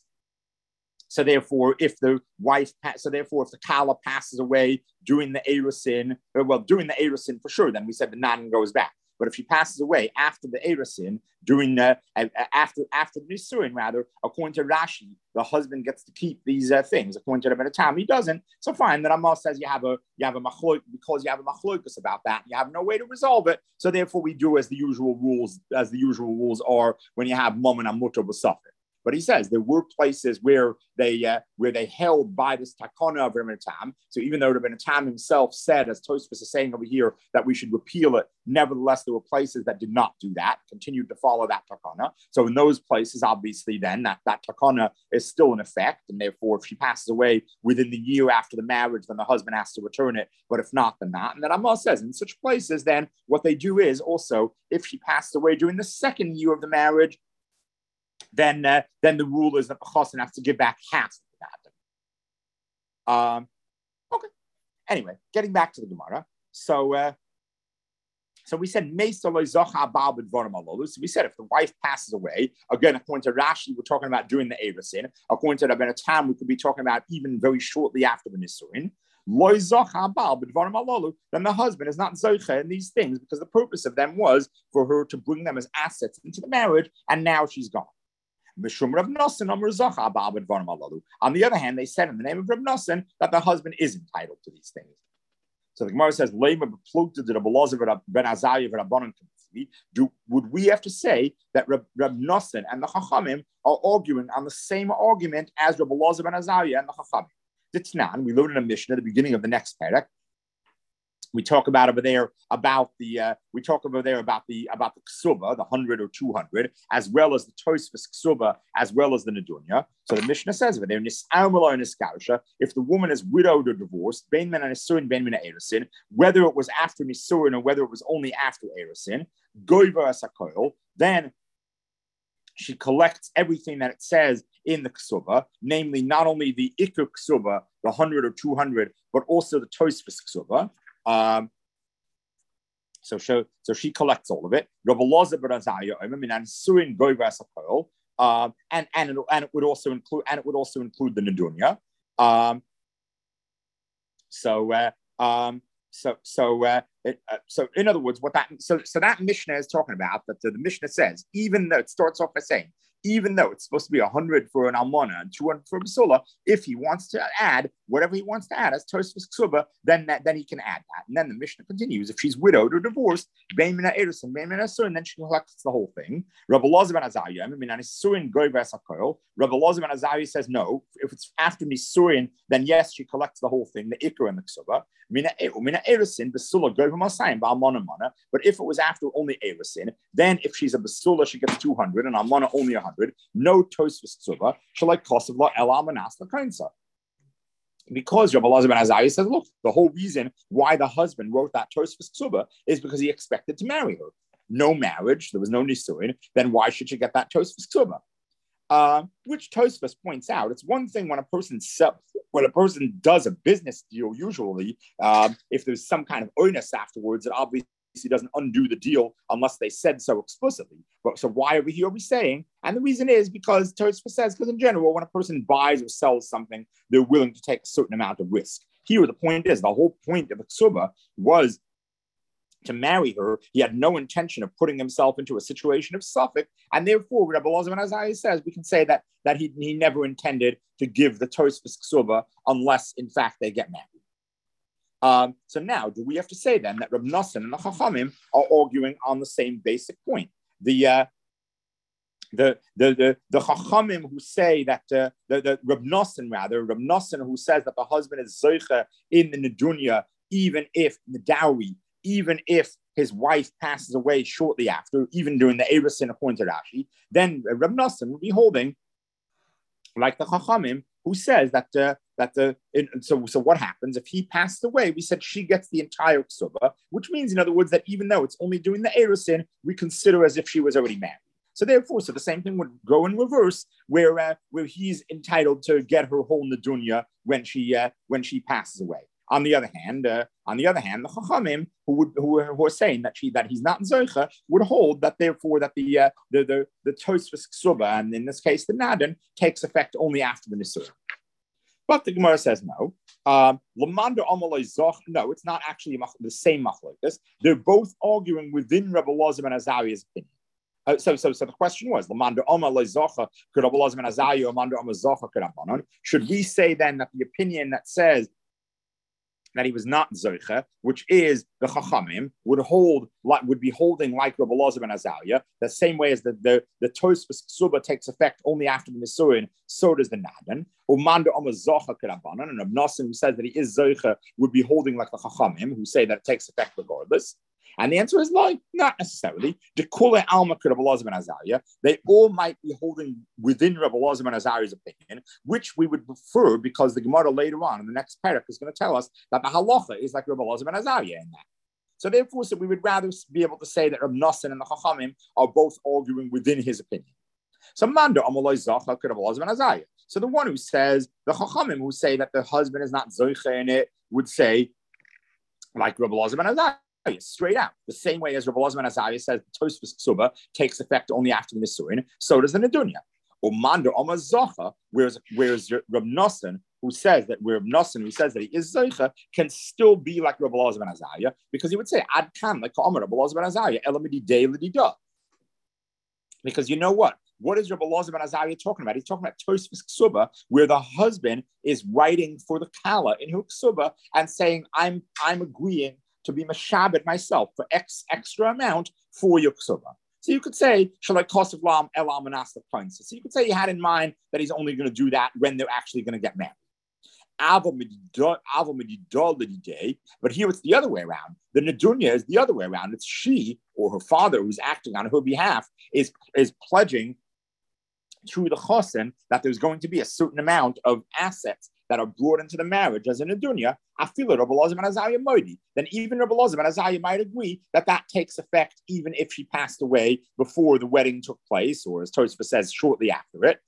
So therefore, if the wife, so therefore, if the Kala passes away during the Erusin, well, during the Erusin for sure, then we said the Nan goes back. But if she passes away after the Erusin, during the uh, after after the Nisuin, rather, according to Rashi, the husband gets to keep these uh, things. According to Rabbeinu Tam, he doesn't. So fine. Then Amal says you have a you have a machlok because you have a machlokus about that. You have no way to resolve it. So therefore, we do as the usual rules as the usual rules are when you have mom and amuto b'safek. But he says there were places where they uh, where they held by this takana of Rabbeinu Tam. So even though Rabbeinu Tam himself said, as Tosfos is saying over here, that we should repeal it, nevertheless there were places that did not do that, continued to follow that takana. So in those places, obviously, then that that takana is still in effect, and therefore, if she passes away within the year after the marriage, then the husband has to return it. But if not, then not. And then Amal says in such places, then what they do is also if she passed away during the second year of the marriage, then uh, then the rule is that the chassan has to give back half of that. Um, okay. Anyway, getting back to the Gemara. So uh, so we said so we said if the wife passes away, again, according to Rashi, we're talking about during the Erusin. According to Rabbeinu Tam, we could be talking about even very shortly after the Nisuin. Then the husband is not zoche in these things because the purpose of them was for her to bring them as assets into the marriage, and now she's gone. On the other hand, they said in the name of Rav Nosson that the husband is entitled to these things. So the Gemara says, Do, would we have to say that Rab, Rab Nosson and the Chachamim are arguing on the same argument as Rabbi Elazar ben Azariah and the Chachamim? Ditnan, we learned in a Mishnah at the beginning of the next parak. We talk about over there about the uh, we talk over there about the about the ksuba, the hundred or two hundred, as well as the Tosfos ksuba, as well as the nedunya. So the Mishnah says over there, if the woman is widowed or divorced, ben men and nisuin, ben men erusin, whether it was after nisuin or whether it was only after erusin, goiva asakoil, then she collects everything that it says in the ksuba, namely not only the ikkur ksuba, the hundred or two hundred, but also the Tosfos ksuba. Um, so, so, so she collects all of it. Um, and and it, and it would also include and it would also include the nedunya. Um, so, uh, um, so, so, uh, it, uh, so, in other words, what that so so that Mishnah is talking about that the, the Mishnah says, even though it starts off by saying, even though it's supposed to be one hundred for an almana and two hundred for a basula, if he wants to add whatever he wants to add as Tosfos Ksuba, then that, then he can add that. And then the Mishnah continues, if she's widowed or divorced, bein mina eris and bein mina asur, and then she collects the whole thing. Rabbi Elazar ben Azariah, mina nisurin goy v'asakol. Rabbi Elazar ben Azariah says no. If it's after nisurin, then yes, she collects the whole thing, the ikar and the ksuba. Mina mina erisin basula goy v'masayim ba'almana mana. But if it was after only erisin, then if she's a basula, she gets two hundred, and almana only one hundred. No Tosfos Ksuba. She like kosav la el almanas la kainsa. Because Rabbi Elazar ben Azariah says, look, the whole reason why the husband wrote that Tosfos Ksuba is because he expected to marry her. No marriage, there was no nisuin, then why should she get that Tosfos Ksuba? Uh, which Tosfos points out, it's one thing when a person sell, when a person does a business deal, usually, um, if there's some kind of onus afterwards, it obviously doesn't undo the deal unless they said so explicitly. But so why are we here? Are we saying? And the reason is because Tosfos says, because in general, when a person buys or sells something, they're willing to take a certain amount of risk. Here, the point is, the whole point of the ksuba was to marry her. He had no intention of putting himself into a situation of suffolk, and therefore, Rabbi Elazar ben Azariah says, we can say that that he, he never intended to give the Tosfos ksuba unless, in fact, they get married. Um, so now, do we have to say then that Reb Nosson and the Chachamim are arguing on the same basic point? The uh, the the the the Chachamim who say that uh, the the Reb Nosson rather Reb Nosson who says that the husband is zoicha in the nedunya, even if the dowry, even if his wife passes away shortly after, even during the Erusin according to Rashi, then Reb Nosson will be holding like the Chachamim who says that uh, that the in, so so what happens if he passed away? We said she gets the entire ksuba, which means, in other words, that even though it's only doing the erusin, we consider as if she was already married. So therefore, so the same thing would go in reverse, where uh, where he's entitled to get her whole nedunya when she uh, when she passes away. On the other hand, uh, on the other hand, the Chachamim who would who, who are saying that she that he's not zoicha would hold that therefore that the uh, the the the Tosfos ksuba, and in this case the nadan, takes effect only after the nisur. But the Gemara says no. Um, no, it's not actually the same machlokes. They're both arguing within Rabbi Elazar ben Azariah's opinion. Uh, so, so, so the question was, should we say then that the opinion that says that he was not zoicha, which is the Chachamim, would hold like would be holding like Rabbi Elazar ben Azariah, the same way as the the, the Tosfos ksuba takes effect only after the nisuin, so does the nadan. Umanda Omer zocha k'Rabbanan, and Reb Nosson, who says that he is zoicha, would be holding like the Chachamim, who say that it takes effect regardless. And the answer is like, not necessarily. Dekule alma Rabbi Elazar ben Azariah. They all might be holding within Rabbi Elazar ben Azariah's opinion, which we would prefer because the Gemara later on in the next parak is going to tell us that the halacha is like Rabbi Elazar ben Azariah in that. So therefore, so we would rather be able to say that Reb Nosson and the Chachamim are both arguing within his opinion. So Manda Amalai Zacha Rabbi Elazar ben Azariah. So the one who says, the Chachamim who say that the husband is not zoicha in it would say, like Rabbi Elazar ben Azariah. Straight out, the same way as Rabbi Elazar ben Azariah says the Tosfos ksuba takes effect only after the nisuin, so does the nedunya. Umanda Omar Zocha, whereas whereas Reb Nosson, who says that Reb Nosson, who says that he is zocha, can still be like Rabbi Elazar ben Azariah, because he would say Ad Kan like Omar Rabbi Elazar ben Azariah Elamidi De Lidida. Because you know what? What is Rabbi Elazar ben Azariah talking about? He's talking about Tosfos ksuba, where the husband is writing for the kala in her ksuba and saying, "I'm I'm agreeing to be mashabed myself for X extra amount for your ksuba." So you could say, shall I kosav lam elam manasla points? So you could say he had in mind that he's only going to do that when they're actually going to get married. But here it's the other way around. The nedunya is the other way around. It's she or her father who's acting on her behalf is, is pledging to the chosen that there's going to be a certain amount of assets that are brought into the marriage as in a dunya, afila Rabbi Elazar ben Azariah moidi. Then even Rabbi Elazar ben Azariah might agree that that takes effect even if she passed away before the wedding took place, or as Tosfos says, shortly after it.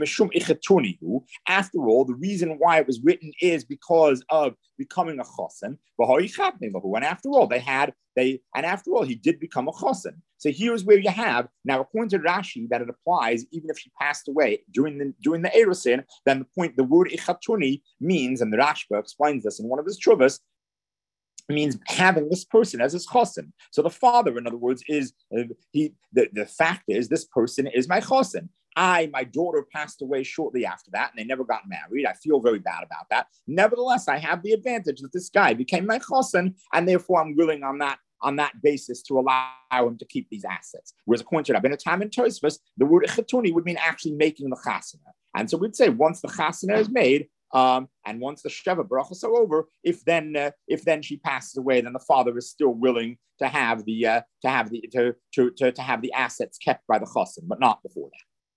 After all, the reason why it was written is because of becoming a chosen. And after all, they had they and after all, he did become a chosen. So here's where you have now, according to Rashi, that it applies even if she passed away during the during the erusin. Then the point, the word ichatuni means, and the Rashba explains this in one of his chuvas, means having this person as his chosen. So the father, in other words, is uh, he. The, the fact is, this person is my chosen. I, my daughter passed away shortly after that, and they never got married. I feel very bad about that. Nevertheless, I have the advantage that this guy became my chosen, and therefore I'm willing on that on that basis to allow him to keep these assets. Whereas according to Rabbeinu Tam and Tosfos, the word chetuni would mean actually making the chasana. And so we'd say once the chasana is made, um, and once the sheva brachos are over, if then uh, if then she passes away, then the father is still willing to have the uh, to have the to, to to to have the assets kept by the chosen, but not before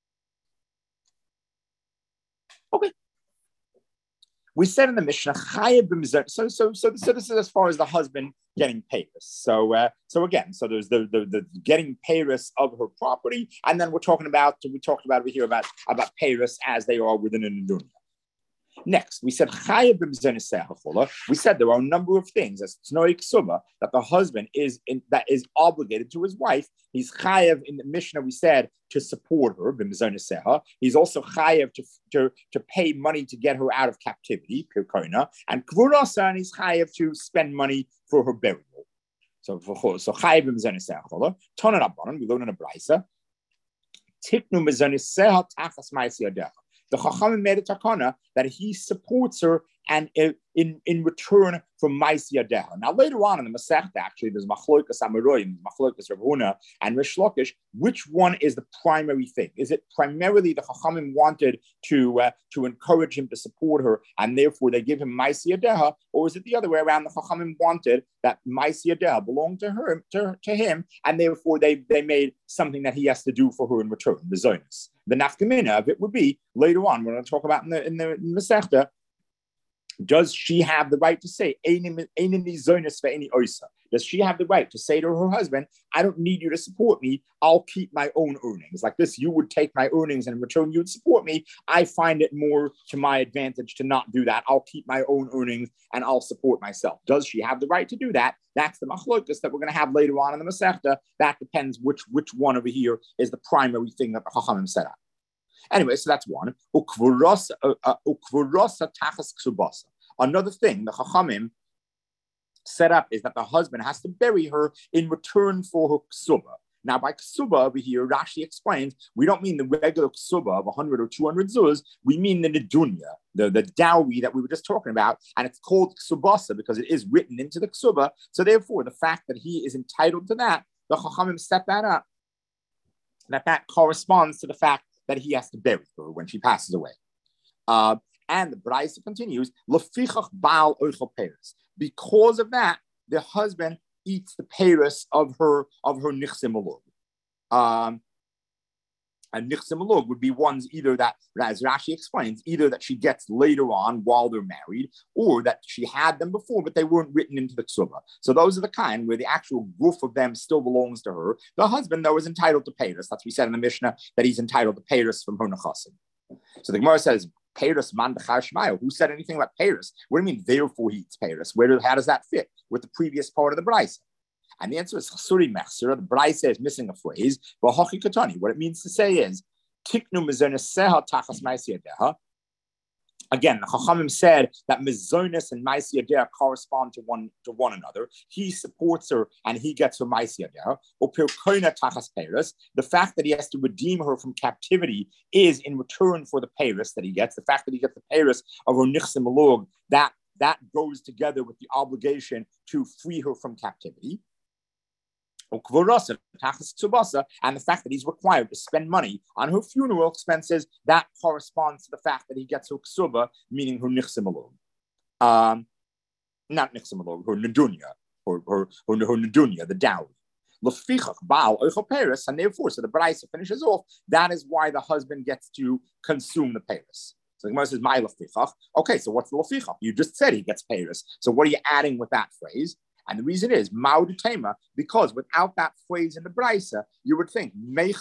that. Okay. We said in the Mishnah, so so so so this is as far as the husband getting payers. So uh, so again, so there's the, the the getting payers of her property, and then we're talking about we talked about over here about about payers as they are within an dunya. Next, we said we said there are a number of things as tnoik suba that the husband is in, that is obligated to his wife. He's chayav in the Mishnah. We said to support her. He's also chayav to, to to pay money to get her out of captivity. And kvurasa, and he's chayav to spend money for her burial. So so chayav b'mizaniseha. Tonan abanon. We learn in a brisa. Tiknu mizaniseha tachas ma'asiyadeh. The Chachamim made a takana that he supports her and in, in return from Ma'aseh Yadeha. Now later on in the Masechta, actually, there's Machlokas Amoraim, Machlokas Rav Huna, and Rish Lakish. Which one is the primary thing? Is it primarily the Chachamim wanted to uh, to encourage him to support her, and therefore they give him Ma'aseh Yadeha, or is it the other way around? The Chachamim wanted that Ma'aseh Yadeha belonged to her, to, to him, and therefore they, they made something that he has to do for her in return, the Zonis. The nafkamina of it would be later on. We're going to talk about in the in the, in the Masechta. Does she have the right to say, does she have the right to say to her husband, I don't need you to support me, I'll keep my own earnings. Like this, you would take my earnings and in return you would support me. I find it more to my advantage to not do that. I'll keep my own earnings and I'll support myself. Does she have the right to do that? That's the machlokas that we're going to have later on in the Masechta. That depends which, which one over here is the primary thing that the Chachamim set up. Anyway, so that's one. Another thing the Chachamim set up is that the husband has to bury her in return for her ksuba. Now, by ksuba over here, Rashi explains, we don't mean the regular ksuba of one hundred or two hundred zuz, we mean the nedunya, the, the dowry that we were just talking about, and it's called ksubasa because it is written into the ksuba. So therefore, the fact that he is entitled to that, the Chachamim set that up, that that corresponds to the fact that he has to bury her when she passes away. Uh, and the Braisa continues, Lefichach Baal Oichel Peres. Because of that, the husband eats the peres of her of her nichsim alug. Um, and nichsim alug would be ones either that, as Rashi explains, either that she gets later on while they're married, or that she had them before, but they weren't written into the ksuba. So those are the kind where the actual goof of them still belongs to her. The husband, though, is entitled to peres. That's what we said in the Mishnah, that he's entitled to peres from her nechasim. So the Gemara says, Peres man b'char shmayo. Who said anything about peres? What do you mean, therefore he eats peres? Where do, how does that fit with the previous part of the Braisa? And the answer is chasuri mechser. The Braisa is missing a phrase. V'hochi katani. What it means to say is tiknu mizoneseha tachas ma'aseh yadeha. Again, the Chachamim said that mizones and ma'aseh yadeha correspond to one to one another. He supports her and he gets her ma'aseh yadeha. Or pirkoina tachas peres. The fact that he has to redeem her from captivity is in return for the peres that he gets. The fact that he gets the peres of her nichsim alug, that that goes together with the obligation to free her from captivity. And the fact that he's required to spend money on her funeral expenses, that corresponds to the fact that he gets her ksuba, meaning her nichsim alug. Um, not nichsim alug, her nedunya, her, her, her, her nedunya, the dowry. Lefichach Baal Oichel Peres, and therefore, so the Braisa finishes off, that is why the husband gets to consume the peres. So the Gemara says, My lefichach. Okay, so what's the lefichach? You just said he gets peres. So what are you adding with that phrase? And the reason is Ma'ud Tema, because without that phrase in the Braisa, you would think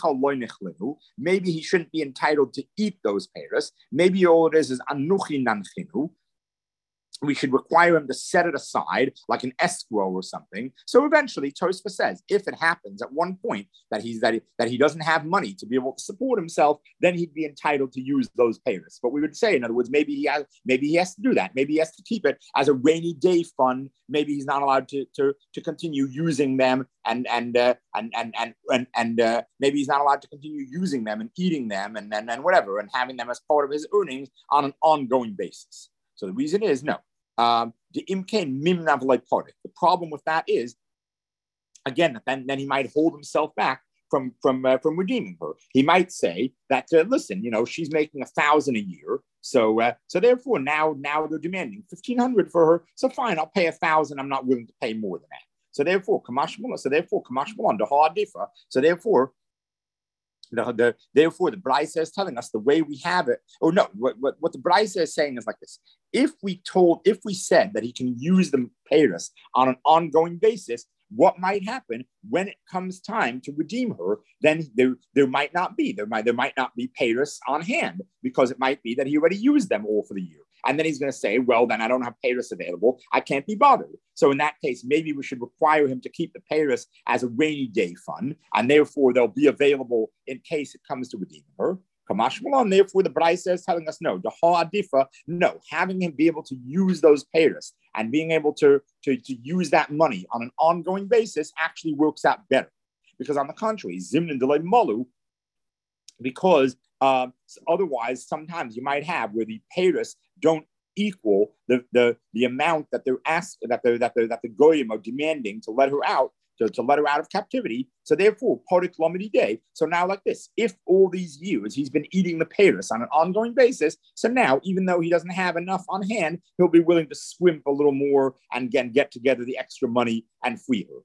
maybe he shouldn't be entitled to eat those peres. Maybe all it is is Anuchi Nanchinu. we should require him to set it aside like an escrow or something. So eventually, Tosfos says, if it happens at one point that he's that he, that he doesn't have money to be able to support himself, then he'd be entitled to use those payers. But we would say, in other words, maybe he has maybe he has to do that. Maybe he has to keep it as a rainy day fund. Maybe he's not allowed to to, to continue using them, and and uh, and and and and, and uh, maybe he's not allowed to continue using them and eating them and, and and whatever and having them as part of his earnings on an ongoing basis. So the reason is no. Um, the imkain mimnav leipodek. The problem with that is, again, that then, then he might hold himself back from from uh, from redeeming her. He might say that, uh, listen, you know, she's making a thousand a year, so uh, so therefore now now they're demanding fifteen hundred for her. So fine, I'll pay a thousand. I'm not willing to pay more than that. So therefore, kamash mula. So therefore, kamash mula under ha'adifa. So therefore. The, the, therefore, the Braisa is telling us the way we have it. Or no, what, what, what the Braisa is saying is like this. If we told, if we said that he can use the payers on an ongoing basis, what might happen when it comes time to redeem her? Then there, there might not be. There might, there might not be payers on hand because it might be that he already used them all for the year. And then he's going to say, well, then I don't have payers available. I can't be bothered. So in that case, maybe we should require him to keep the payers as a rainy day fund, and therefore they'll be available in case it comes to redeeming her. Kamash Malon, therefore the Braisa is telling us no, the ha'adifa, no, having him be able to use those payers and being able to, to, to use that money on an ongoing basis actually works out better. Because on the contrary, Zimnin delay Malu, because uh, otherwise sometimes you might have where the payers don't equal the, the, the amount that they're asked, that the that the that the goyim are demanding to let her out. To, to let her out of captivity. So therefore, Podik Lomidi Day. So now like this, if all these years he's been eating the payers on an ongoing basis, so now, even though he doesn't have enough on hand, he'll be willing to swimp a little more and again get together the extra money and free her.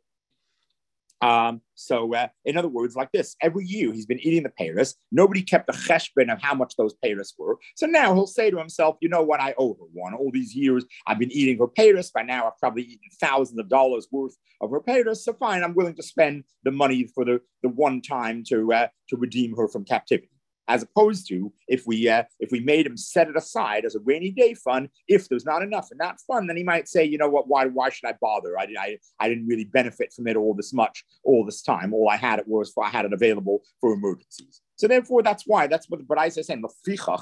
Um, so uh, in other words, like this, every year he's been eating the payers. Nobody kept a cheshbon of how much those payers were. So now he'll say to himself, you know what, I owe her one. All these years I've been eating her payers. By now I've probably eaten thousands of dollars worth of her payers. So fine, I'm willing to spend the money for the, the one time to uh, to redeem her from captivity. As opposed to if we uh, if we made him set it aside as a rainy day fund, if there's not enough in that fund, then he might say, you know what, why why should I bother? I, I, I didn't really benefit from it all this much, all this time. All I had it was for, I had it available for emergencies. So therefore, that's why, that's what the Braisa is saying,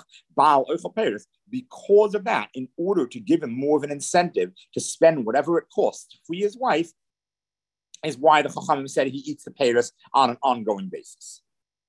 because of that, in order to give him more of an incentive to spend whatever it costs to free his wife, is why the Chachamim said he eats the payers on an ongoing basis.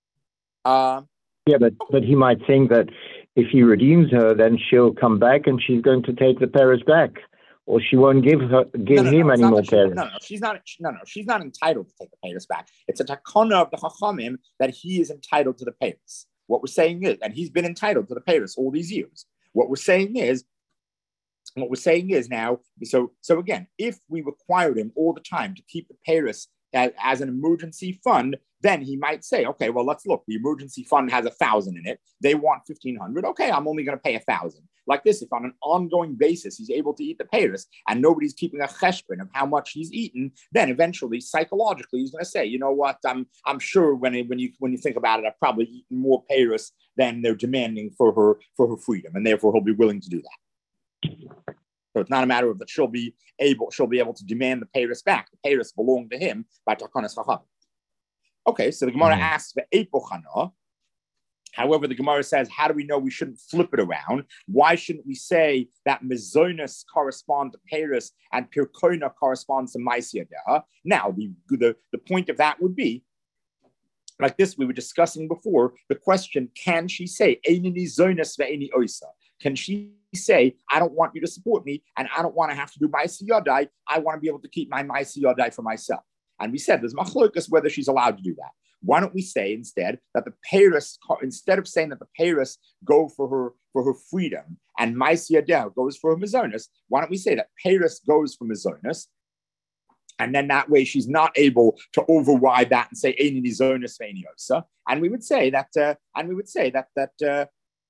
Um, Yeah, but, but he might think that if he redeems her, then she'll come back and she's going to take the Paris back, or she won't give her give no, no, him no, any more she, Paris. No, no, she's not. No, no, she's not entitled to take the Paris back. It's a takana of the Chachamim that he is entitled to the Paris. What we're saying is, and he's been entitled to the Paris all these years. What we're saying is, what we're saying is now. So, so again, if we required him all the time to keep the Paris as, as an emergency fund, then he might say, okay, well, let's look. The emergency fund has a thousand in it. They want fifteen hundred. Okay, I'm only going to pay a thousand. Like this, if on an ongoing basis he's able to eat the payers and nobody's keeping a cheshbon of how much he's eaten, then eventually, psychologically, he's going to say, you know what? I'm I'm sure when it, when you when you think about it, I've probably eaten more payers than they're demanding for her for her freedom, and therefore he'll be willing to do that. So it's not a matter of that she'll be able she'll be able to demand the payers back. The payers belong to him by Takanas Chacham. Okay, so the Gemara mm-hmm. asks the Eipochana. However, the Gemara says, how do we know we shouldn't flip it around? Why shouldn't we say that Mezonis correspond to Paris and Pirkoina corresponds to Maisiadeha? Now, the, the, the point of that would be, like this we were discussing before, the question, can she say, Einini Zonis ve'eni oisa? Can she say, I don't want you to support me, and I don't want to have to do Maisiyadai. I want to be able to keep my Maisiyadai for myself. And we said there's machlokas whether she's allowed to do that. Why don't we say instead that the Paris, instead of saying that the Paris go for her for her freedom and Maisiyadeh goes for her Mizonis, why don't we say that Paris goes for Mizonis, and then that way she's not able to override that and say Eini Mizonis Ve'eniosa. And we would say that, uh, and we would say that that,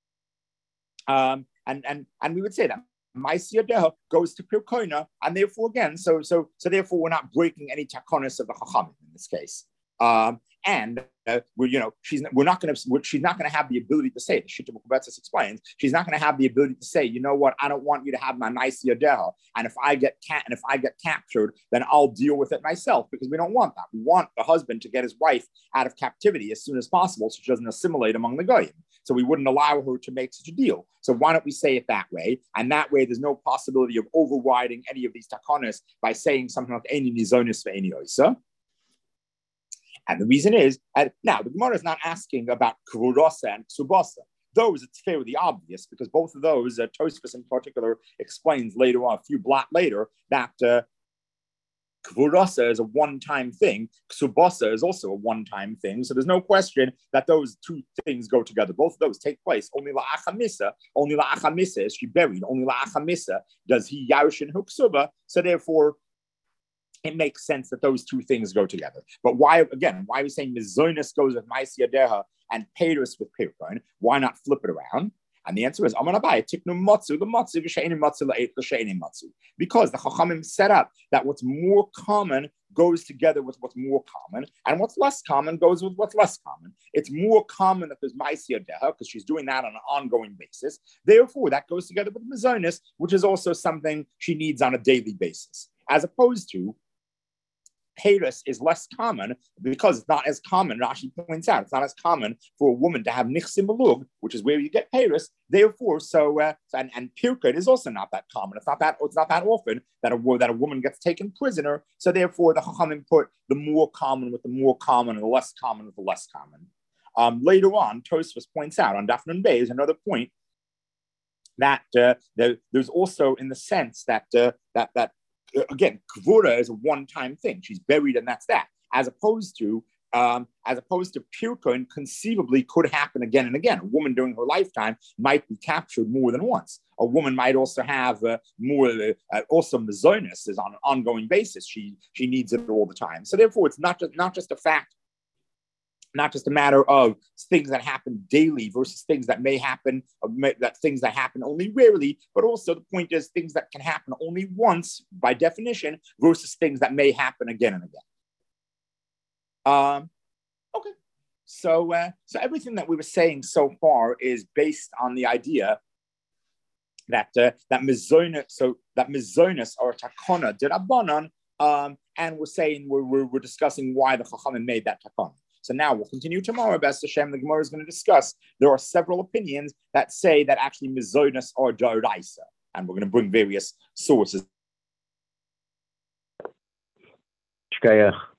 uh, um, and and and we would say that Maisiyadeh goes to Pirkoina, and therefore again, so so so therefore we're not breaking any takonis of the Chachamim in this case. Um, and uh, we're, you know, she's we're not going to she's not going to have the ability to say. The Shita Bukubetzis explains she's not going to have the ability to say, you know what, I don't want you to have my nice yadeha, and if I get cat and if I get captured, then I'll deal with it myself, because we don't want that. We want the husband to get his wife out of captivity as soon as possible, so she doesn't assimilate among the goyim. So we wouldn't allow her to make such a deal. So why don't we say it that way? And that way, there's no possibility of overriding any of these takonis by saying something like "Eini nizonis ve'eini oisa." And the reason is, uh, now the Gemara is not asking about kvurosa and ksubasa. Those, it's fairly obvious, because both of those, uh, Tosfos in particular explains later on, a few blot later, that uh, kvurosa is a one-time thing. Ksubasa is also a one-time thing. So there's no question that those two things go together. Both of those take place. Only la'achamisa, only la'achamisa is she buried. Only la'achamisa does he yarshin huksuba. So therefore, it makes sense that those two things go together. But why, again, why are we saying mizonis goes with Maisi Yadeha and Peiros with Pirkon? Why not flip it around? And the answer is, I'm going to buy it. Tiknu matzu, the matzu, v'she'enim matzu, l'she'enim matzu. Because the Chachamim set up that what's more common goes together with what's more common, and what's less common goes with what's less common. It's more common that there's Maisi Yadeha, because she's doing that on an ongoing basis. Therefore, that goes together with mizonis, which is also something she needs on a daily basis. As opposed to Peiros is less common, because it's not as common. Rashi points out it's not as common for a woman to have nichsim malug, which is where you get Peiros. Therefore, so uh, and and pirkut is also not that common. It's not that it's not that often that a that a woman gets taken prisoner. So therefore, the Chachamim put the more common with the more common and the less common with the less common. Um, later on, Tosfos points out on Daf Nun Bey is another point that uh, there, there's also in the sense that uh, that that. Again, kvura is a one-time thing. She's buried, and that's that. As opposed to, um, as opposed to pirkon, conceivably could happen again and again. A woman during her lifetime might be captured more than once. A woman might also have uh, more. Uh, also, mizonis is on an ongoing basis. She she needs it all the time. So therefore, it's not just not just a fact. Not just a matter of things that happen daily versus things that may happen, that things that happen only rarely, but also the point is things that can happen only once by definition versus things that may happen again and again. Um, okay, so uh, so everything that we were saying so far is based on the idea that uh, that mizonos, so that mizonos or takona derabanan, um, and we're saying we're, we're we're discussing why the Chachamim made that takona. So now we'll continue tomorrow. B'ez Hashem, the Gemara is going to discuss. There are several opinions that say that actually mizonos are d'oraisa, and we're going to bring various sources. Shkaya.